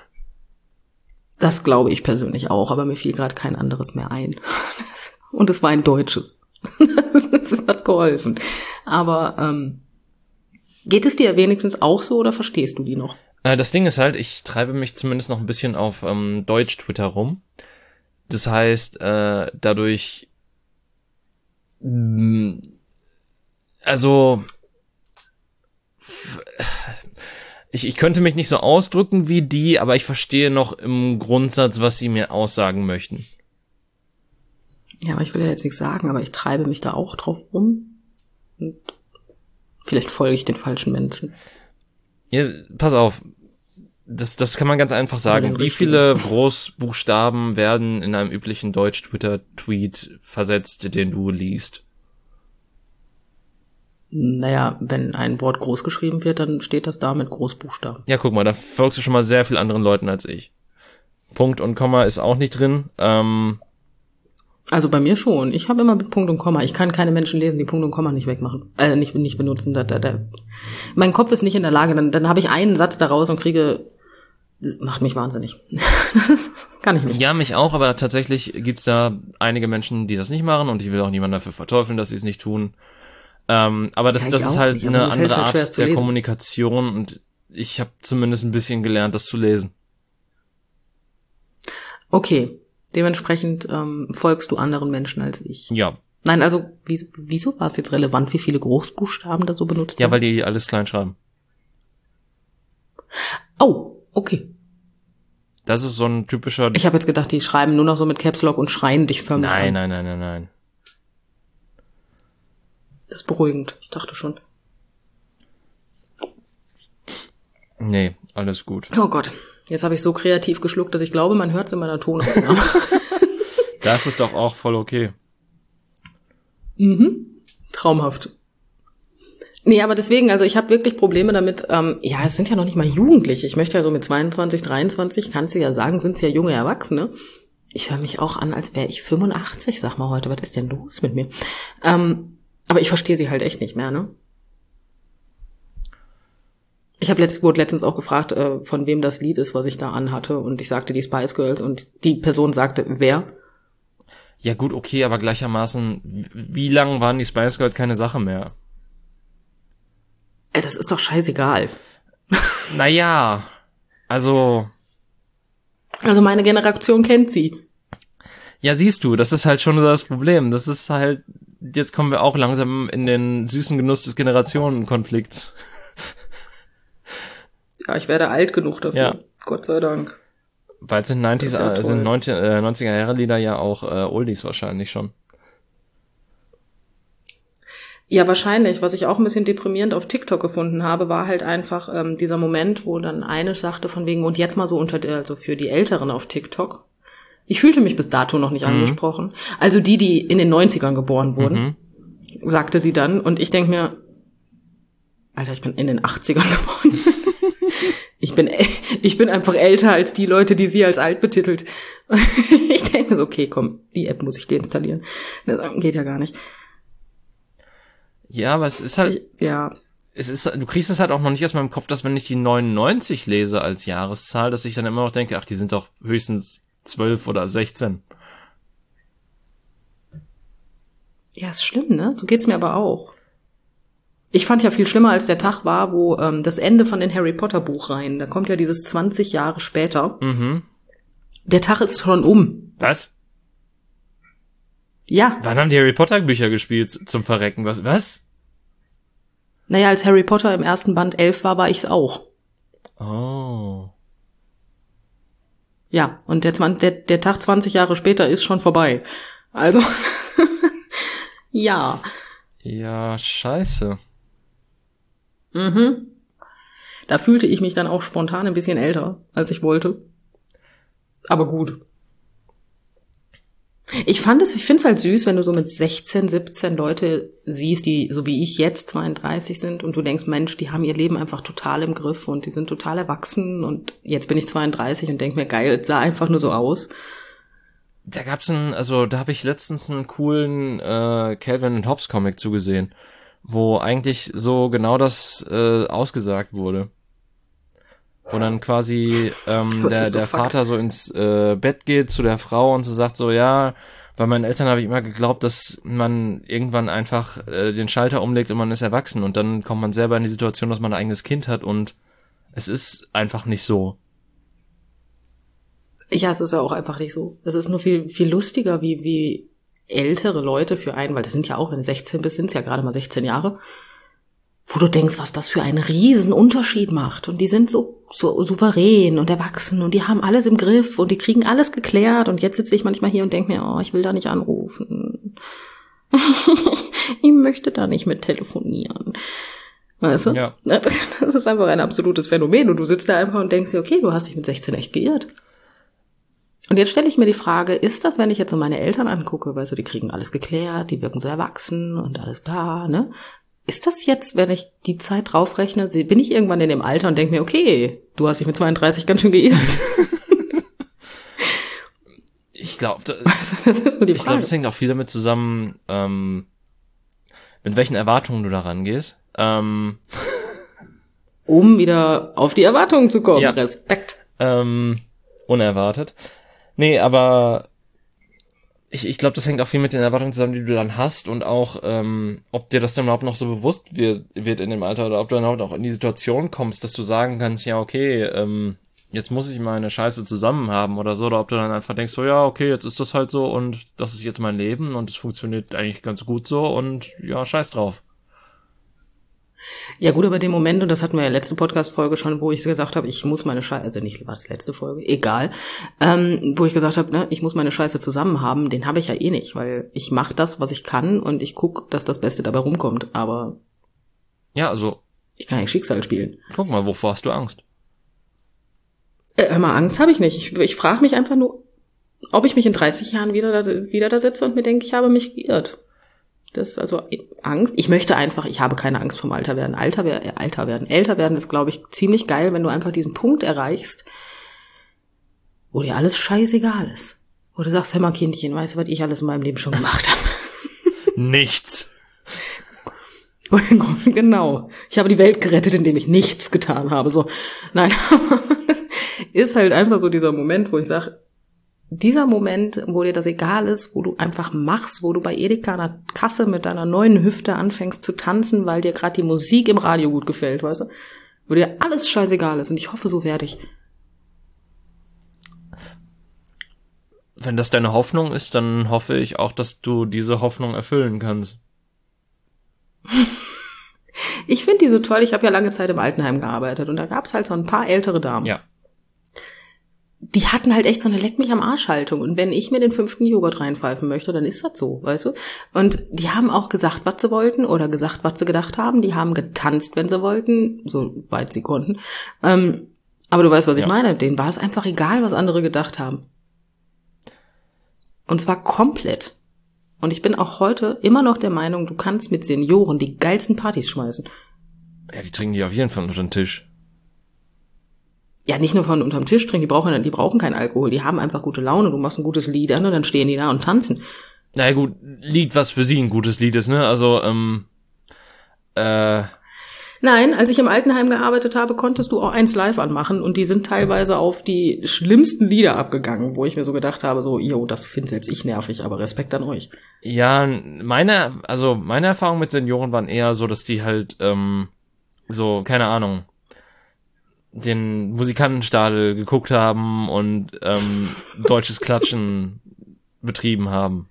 Das glaube ich persönlich auch, aber mir fiel gerade kein anderes mehr ein. Und es war ein deutsches. Das, das hat geholfen. Aber ähm, geht es dir wenigstens auch so oder verstehst du die noch? Äh, das Ding ist halt, ich treibe mich zumindest noch ein bisschen auf ähm, Deutsch-Twitter rum. Das heißt, äh, dadurch, mh, also, f- ich, ich könnte mich nicht so ausdrücken wie die, aber ich verstehe noch im Grundsatz, was sie mir aussagen möchten. Ja, aber ich will ja jetzt nichts sagen, aber ich treibe mich da auch drauf rum. Und vielleicht folge ich den falschen Menschen. Ja, pass auf, das, das kann man ganz einfach sagen. Wie viele Großbuchstaben werden in einem üblichen Deutsch-Twitter-Tweet versetzt, den du liest? Naja, wenn ein Wort groß geschrieben wird, dann steht das da mit Großbuchstaben. Ja, guck mal, da folgst du schon mal sehr viel anderen Leuten als ich. Punkt und Komma ist auch nicht drin. Ähm, Also bei mir schon. Ich habe immer mit Punkt und Komma. Ich kann keine Menschen lesen, die Punkt und Komma nicht wegmachen. Äh, nicht, nicht benutzen. Da, da, da. Mein Kopf ist nicht in der Lage. Dann, dann habe ich einen Satz daraus und kriege... Das macht mich wahnsinnig. Das kann ich nicht. ja, mich auch, aber tatsächlich gibt's da einige Menschen, die das nicht machen und ich will auch niemanden dafür verteufeln, dass sie es nicht tun. Ähm, aber das, Ja, ich das ist auch halt nicht, aber eine mir fällt's andere halt schwer, Art es zu der lesen. Kommunikation und ich habe zumindest ein bisschen gelernt, das zu lesen. Okay. Dementsprechend ähm, folgst du anderen Menschen als ich. Ja. Nein, also wieso, wieso war es jetzt relevant, wie viele Großbuchstaben da so benutzt Ja, werden? weil die alles klein schreiben. Oh, okay. Das ist so ein typischer... Ich habe jetzt gedacht, die schreiben nur noch so mit Caps Lock und schreien dich förmlich Nein, an. nein, nein, nein, nein. Das ist beruhigend. Ich dachte schon. Nee, alles gut. Oh Gott. Jetzt habe ich so kreativ geschluckt, dass ich glaube, man hört es in meiner Tonaufnahme. Das ist doch auch voll okay. Mhm. Traumhaft. Nee, aber deswegen, also ich habe wirklich Probleme damit, ähm, ja, es sind ja noch nicht mal Jugendliche. Ich möchte ja so mit zweiundzwanzig, dreiundzwanzig, kannst du ja sagen, sind es ja junge Erwachsene. Ich höre mich auch an, als wäre ich fünfundachtzig, sag mal heute, was ist denn los mit mir? Ähm, aber ich verstehe sie halt echt nicht mehr, ne? Ich habe letzt, wurde letztens auch gefragt, äh, von wem das Lied ist, was ich da anhatte, und ich sagte die Spice Girls und die Person sagte, wer? Ja gut, okay, aber gleichermaßen, wie, wie lang waren die Spice Girls keine Sache mehr? Ey, das ist doch scheißegal. Naja, also... Also meine Generation kennt sie. Ja, siehst du, das ist halt schon das Problem. Das ist halt, jetzt kommen wir auch langsam in den süßen Genuss des Generationenkonflikts. Ja, ich werde alt genug dafür. Ja. Gott sei Dank. Bald sind neunziger, ja äh, sind neunziger Jahre Lieder ja auch äh, Oldies wahrscheinlich schon. Ja, wahrscheinlich. Was ich auch ein bisschen deprimierend auf TikTok gefunden habe, war halt einfach ähm, dieser Moment, wo dann eine sagte von wegen, und jetzt mal so unter der, also für die Älteren auf TikTok. Ich fühlte mich bis dato noch nicht mhm. angesprochen. Also die, die in den neunzigern geboren wurden, mhm. sagte sie dann. Und ich denke mir, Alter, ich bin in den achtzigern geboren. ich bin ich bin einfach älter als die Leute, die sie als alt betitelt. Ich denke mir so, okay, komm, die App muss ich deinstallieren. Das geht ja gar nicht. Ja, aber es ist halt, ja, es ist, du kriegst es halt auch noch nicht aus meinem Kopf, dass wenn ich die neunundneunzig lese als Jahreszahl, dass ich dann immer noch denke, ach, die sind doch höchstens zwölf oder sechzehn. Ja, ist schlimm, ne? So geht's mir aber auch. Ich fand ja viel schlimmer, als der Tag war, wo ähm, das Ende von den Harry Potter Buchreihen, da kommt ja dieses zwanzig Jahre später. Mhm. Der Tag ist schon um. Was? Ja. Wann haben die Harry Potter Bücher gespielt zum Verrecken? Was? Was? Naja, als Harry Potter im ersten Band elf war, war ich's auch. Oh. Ja, und der, der, der Tag zwanzig Jahre später ist schon vorbei. Also, ja. Ja, scheiße. Mhm. Da fühlte ich mich dann auch spontan ein bisschen älter, als ich wollte. Aber gut. Ich fand es, ich find's halt süß, wenn du so mit sechzehn, siebzehn Leute siehst, die so wie ich jetzt zweiunddreißig sind und du denkst, Mensch, die haben ihr Leben einfach total im Griff und die sind total erwachsen und jetzt bin ich zweiunddreißig und denk mir, geil, es sah einfach nur so aus. Da gab's einen, also da habe ich letztens einen coolen äh, Calvin and Hobbes Comic zugesehen, wo eigentlich so genau das äh, ausgesagt wurde. Wo dann quasi ähm, der, so der Vater so ins äh, Bett geht zu der Frau und so sagt so, ja, bei meinen Eltern habe ich immer geglaubt, dass man irgendwann einfach äh, den Schalter umlegt und man ist erwachsen und dann kommt man selber in die Situation, dass man ein eigenes Kind hat und es ist einfach nicht so. Ja, es ist ja auch einfach nicht so. Es ist nur viel viel lustiger, wie wie ältere Leute für einen, weil das sind ja auch, wenn du sechzehn bist, sind es ja gerade mal sechzehn Jahre, wo du denkst, was das für einen riesen Unterschied macht. Und die sind so, so souverän und erwachsen und die haben alles im Griff und die kriegen alles geklärt. Und jetzt sitze ich manchmal hier und denke mir, oh, ich will da nicht anrufen. Ich möchte da nicht mit telefonieren. Weißt du? Ja. Das ist einfach ein absolutes Phänomen. Und du sitzt da einfach und denkst dir, okay, du hast dich mit sechzehn echt geirrt. Und jetzt stelle ich mir die Frage, ist das, wenn ich jetzt so meine Eltern angucke, weißt du, die kriegen alles geklärt, die wirken so erwachsen und alles bla, ne? Ist das jetzt, wenn ich die Zeit draufrechne, bin ich irgendwann in dem Alter und denke mir, okay, du hast dich mit zweiunddreißig ganz schön geirrt. Ich glaube, das, das ist nur die Frage. Ich glaube, das hängt auch viel damit zusammen, ähm, mit welchen Erwartungen du da rangehst. Ähm, um wieder auf die Erwartungen zu kommen. Ja. Respekt. Ähm, unerwartet. Nee, aber ich, ich glaube, das hängt auch viel mit den Erwartungen zusammen, die du dann hast und auch, ähm, ob dir das dann überhaupt noch so bewusst wird, wird in dem Alter oder ob du dann auch in die Situation kommst, dass du sagen kannst, ja, okay, ähm, jetzt muss ich meine Scheiße zusammen haben oder so, oder ob du dann einfach denkst, so, ja, okay, jetzt ist das halt so und das ist jetzt mein Leben und es funktioniert eigentlich ganz gut so und ja, scheiß drauf. Ja gut, aber dem Moment, und das hatten wir ja letzte Podcast-Folge schon, wo ich gesagt habe, ich muss meine Scheiße, also nicht, war das letzte Folge, egal, ähm, wo ich gesagt habe, ne, ich muss meine Scheiße zusammen haben, den habe ich ja eh nicht, weil ich mache das, was ich kann und ich guck, dass das Beste dabei rumkommt, aber ja, also ich kann ja Schicksal spielen. Guck mal, wovor hast du Angst? Äh, hör mal, Angst habe ich nicht. Ich, ich frage mich einfach nur, ob ich mich in dreißig Jahren wieder da, wieder da sitze und mir denke, ich habe mich geirrt. Das ist also Angst. Ich möchte einfach, ich habe keine Angst vom Alter werden. Alter, äh, Alter werden. Älter werden ist, glaube ich, ziemlich geil, wenn du einfach diesen Punkt erreichst, wo dir alles scheißegal ist. Wo du sagst, hör mal, Kindchen, weißt du, was ich alles in meinem Leben schon gemacht habe? Nichts. Genau. Ich habe die Welt gerettet, indem ich nichts getan habe. So, nein, das ist halt einfach so dieser Moment, wo ich sage, dieser Moment, wo dir das egal ist, wo du einfach machst, wo du bei Edeka an der Kasse mit deiner neuen Hüfte anfängst zu tanzen, weil dir gerade die Musik im Radio gut gefällt, weißt du? Wo dir alles scheißegal ist und ich hoffe, so werde ich. Wenn das deine Hoffnung ist, dann hoffe ich auch, dass du diese Hoffnung erfüllen kannst. Ich finde die so toll. Ich habe ja lange Zeit im Altenheim gearbeitet und da gab's halt so ein paar ältere Damen. Ja. Die hatten halt echt so eine Leck mich am Arsch Haltung. Und wenn ich mir den fünften Joghurt reinpfeifen möchte, dann ist das so, weißt du? Und die haben auch gesagt, was sie wollten oder gesagt, was sie gedacht haben. Die haben getanzt, wenn sie wollten, soweit sie konnten. Ähm, aber du weißt, was ich ja. meine. Denen war es einfach egal, was andere gedacht haben. Und zwar komplett. Und ich bin auch heute immer noch der Meinung, du kannst mit Senioren die geilsten Partys schmeißen. Ja, die trinken die auf jeden Fall unter den Tisch. Ja, nicht nur von unterm Tisch trinken, die brauchen, die brauchen keinen Alkohol, die haben einfach gute Laune, du machst ein gutes Lied an und dann stehen die da und tanzen. Naja gut, Lied, was für sie ein gutes Lied ist, ne? Also, ähm, äh... Nein, als ich im Altenheim gearbeitet habe, konntest du auch eins live anmachen und die sind teilweise auf die schlimmsten Lieder abgegangen, wo ich mir so gedacht habe, so, jo, das finde selbst ich nervig, aber Respekt an euch. Ja, meine, also meine Erfahrungen mit Senioren waren eher so, dass die halt, ähm, so, keine Ahnung, den Musikantenstadel geguckt haben und ähm, deutsches Klatschen betrieben haben.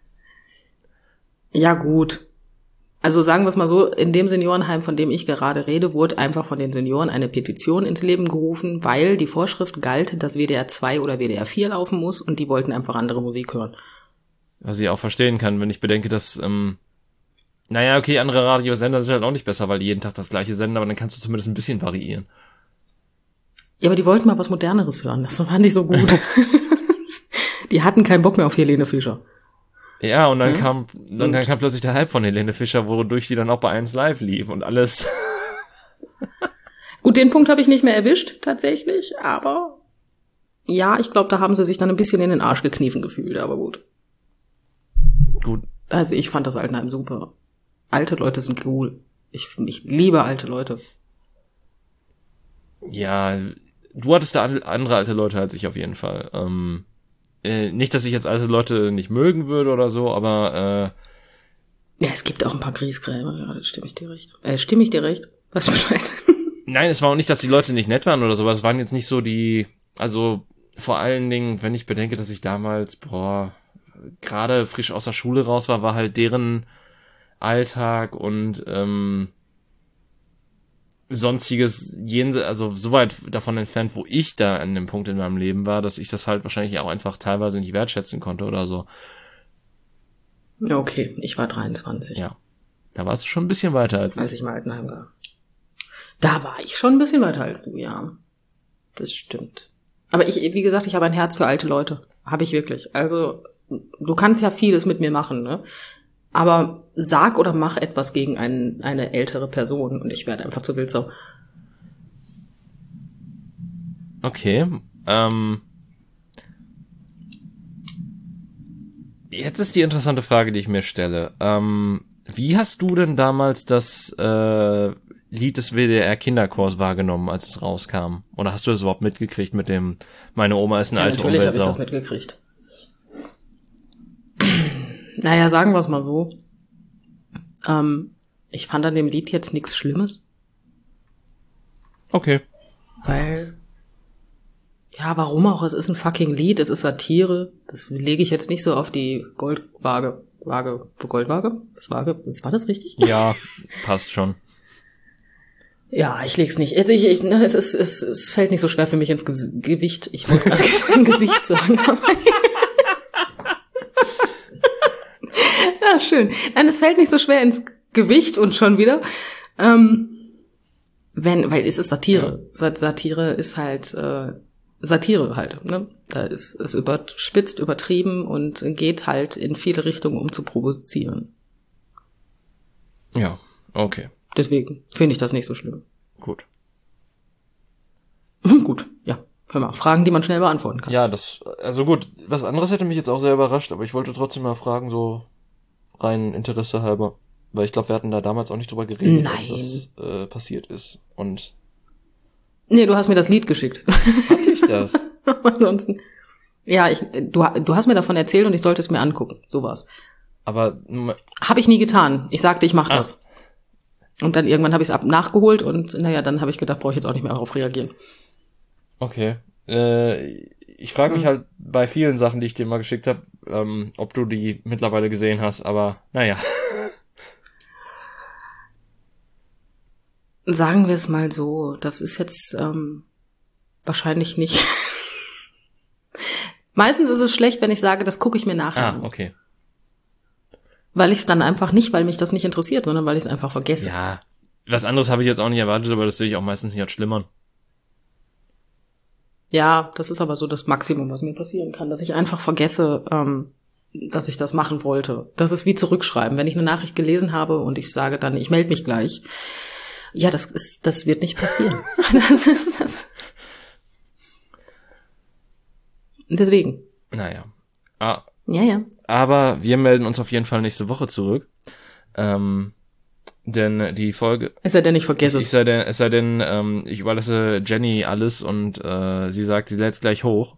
Ja, gut. Also sagen wir es mal so, in dem Seniorenheim, von dem ich gerade rede, wurde einfach von den Senioren eine Petition ins Leben gerufen, weil die Vorschrift galt, dass W D R zwei oder W D R vier laufen muss und die wollten einfach andere Musik hören. Was ich auch verstehen kann, wenn ich bedenke, dass, ähm, naja, okay, andere Radiosender sind halt auch nicht besser, weil die jeden Tag das gleiche senden, aber dann kannst du zumindest ein bisschen variieren. Ja, aber die wollten mal was Moderneres hören, das fand ich so gut. Die hatten keinen Bock mehr auf Helene Fischer. Ja, und dann ja? kam dann und kam plötzlich der Hype von Helene Fischer, wodurch die dann auch bei eins Live lief und alles. Gut, den Punkt habe ich nicht mehr erwischt, tatsächlich, aber ja, ich glaube, da haben sie sich dann ein bisschen in den Arsch gekniefen gefühlt, aber gut. Gut. Also ich fand das Altenheim super. Alte Leute sind cool. Ich, ich liebe alte Leute. Ja, du hattest da andere alte Leute als ich auf jeden Fall. Ähm, äh, nicht, dass ich jetzt alte Leute nicht mögen würde oder so, aber äh, ja, es gibt auch ein paar Griesgräber, ja, das stimme ich dir recht. Äh, stimme ich dir recht? Was Bescheid? Nein, es war auch nicht, dass die Leute nicht nett waren oder so, aber es waren jetzt nicht so die, also vor allen Dingen, wenn ich bedenke, dass ich damals, boah, gerade frisch aus der Schule raus war, war halt deren Alltag und ähm, sonstiges jenseits, also so weit davon entfernt, wo ich da an dem Punkt in meinem Leben war, dass ich das halt wahrscheinlich auch einfach teilweise nicht wertschätzen konnte oder so. Okay, ich war dreiundzwanzig. Ja, da warst du schon ein bisschen weiter als ich. Als ich im Altenheim war. Da war ich schon ein bisschen weiter als du, ja. Das stimmt. Aber ich, wie gesagt, ich habe ein Herz für alte Leute. Habe ich wirklich. Also, du kannst ja vieles mit mir machen, ne? Aber sag oder mach etwas gegen ein, eine ältere Person und ich werde einfach zu Wildsau. Okay, ähm, jetzt ist die interessante Frage, die ich mir stelle. Ähm, wie hast du denn damals das äh, Lied des W D R Kinderchors wahrgenommen, als es rauskam? Oder hast du das überhaupt mitgekriegt mit dem Meine Oma ist eine ja, alte natürlich Umweltsau? Natürlich habe ich das mitgekriegt. Naja, sagen wir es mal so. Ähm, ich fand an dem Lied jetzt nichts Schlimmes. Okay. Weil, ja, warum auch? Es ist ein fucking Lied, es ist Satire. Das lege ich jetzt nicht so auf die Goldwaage. Waage, Goldwaage? Das Waage, war das richtig? Ja, passt schon. Ja, ich leg's nicht. Also ich, ich, es, ist, es, es fällt nicht so schwer für mich ins Ge- Gewicht. Ich wollte gerade kein Gesicht sagen. Ja, schön. Nein, es fällt nicht so schwer ins Gewicht und schon wieder. Ähm, wenn, weil es ist Satire. Ja. Satire ist halt äh, Satire halt. Ne? Da ist es überspitzt, übertrieben und geht halt in viele Richtungen, um zu provozieren. Ja, okay. Deswegen finde ich das nicht so schlimm. Gut. Gut, ja. Hör mal, Fragen, die man schnell beantworten kann. Ja, das, also gut, was anderes hätte mich jetzt auch sehr überrascht, aber ich wollte trotzdem mal fragen, so rein Interesse halber. Weil ich glaube, wir hatten da damals auch nicht drüber geredet, Nein. als das äh, passiert ist. Und nee, du hast mir das Lied geschickt. hatte ich das? Ansonsten. Ja, ich, du, du hast mir davon erzählt und ich sollte es mir angucken. So war's. Aber habe ich nie getan. Ich sagte, ich mache ah. das. Und dann irgendwann habe ich es ab nachgeholt und naja, dann habe ich gedacht, brauche ich jetzt auch nicht mehr darauf reagieren. Okay. Äh, ich frage mich hm. halt bei vielen Sachen, die ich dir mal geschickt habe, ähm, ob du die mittlerweile gesehen hast, aber naja. Sagen wir es mal so, das ist jetzt ähm, wahrscheinlich nicht. Meistens ist es schlecht, wenn ich sage, das gucke ich mir nachher an. Ah, okay. Weil ich es dann einfach nicht, weil mich das nicht interessiert, sondern weil ich es einfach vergesse. Ja, was anderes habe ich jetzt auch nicht erwartet, aber das sehe ich auch meistens nicht als schlimmern. Ja, das ist aber so das Maximum, was mir passieren kann, dass ich einfach vergesse, ähm, dass ich das machen wollte. Das ist wie zurückschreiben. Wenn ich eine Nachricht gelesen habe und ich sage dann, ich melde mich gleich. Ja, das ist, das wird nicht passieren. das ist, das. Deswegen. Naja. Ah, Ja, ja. aber wir melden uns auf jeden Fall nächste Woche zurück. Ähm, denn die Folge... Es sei denn, ich vergesse es. es. Sei denn, es sei denn, ähm, ich überlasse Jenny alles und äh, sie sagt, sie lädt's gleich hoch.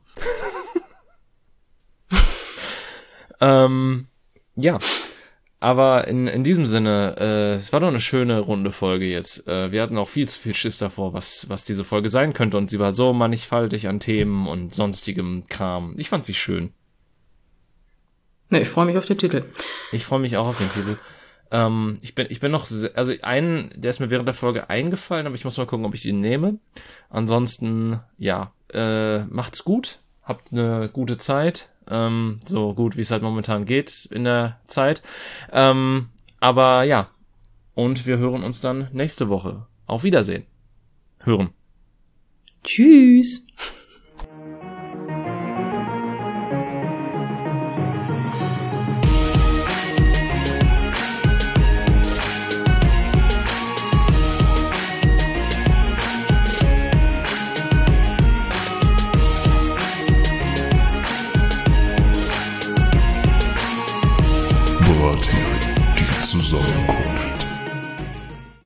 ähm, ja. Aber in, in diesem Sinne, äh, es war doch eine schöne runde Folge jetzt. Äh, wir hatten auch viel zu viel Schiss davor, was, was diese Folge sein könnte. Und sie war so mannigfaltig an Themen und sonstigem Kram. Ich fand sie schön. Ne, ich freue mich auf den Titel. Ich freue mich auch auf den Titel. Ähm, ich bin, ich bin noch, sehr, also einen, der ist mir während der Folge eingefallen, aber ich muss mal gucken, ob ich ihn nehme. Ansonsten, ja, äh, macht's gut. Habt eine gute Zeit. Ähm, so gut, wie es halt momentan geht in der Zeit. Ähm, aber ja, und wir hören uns dann nächste Woche. Auf Wiedersehen. Hören. Tschüss. Die Zusammenkunft.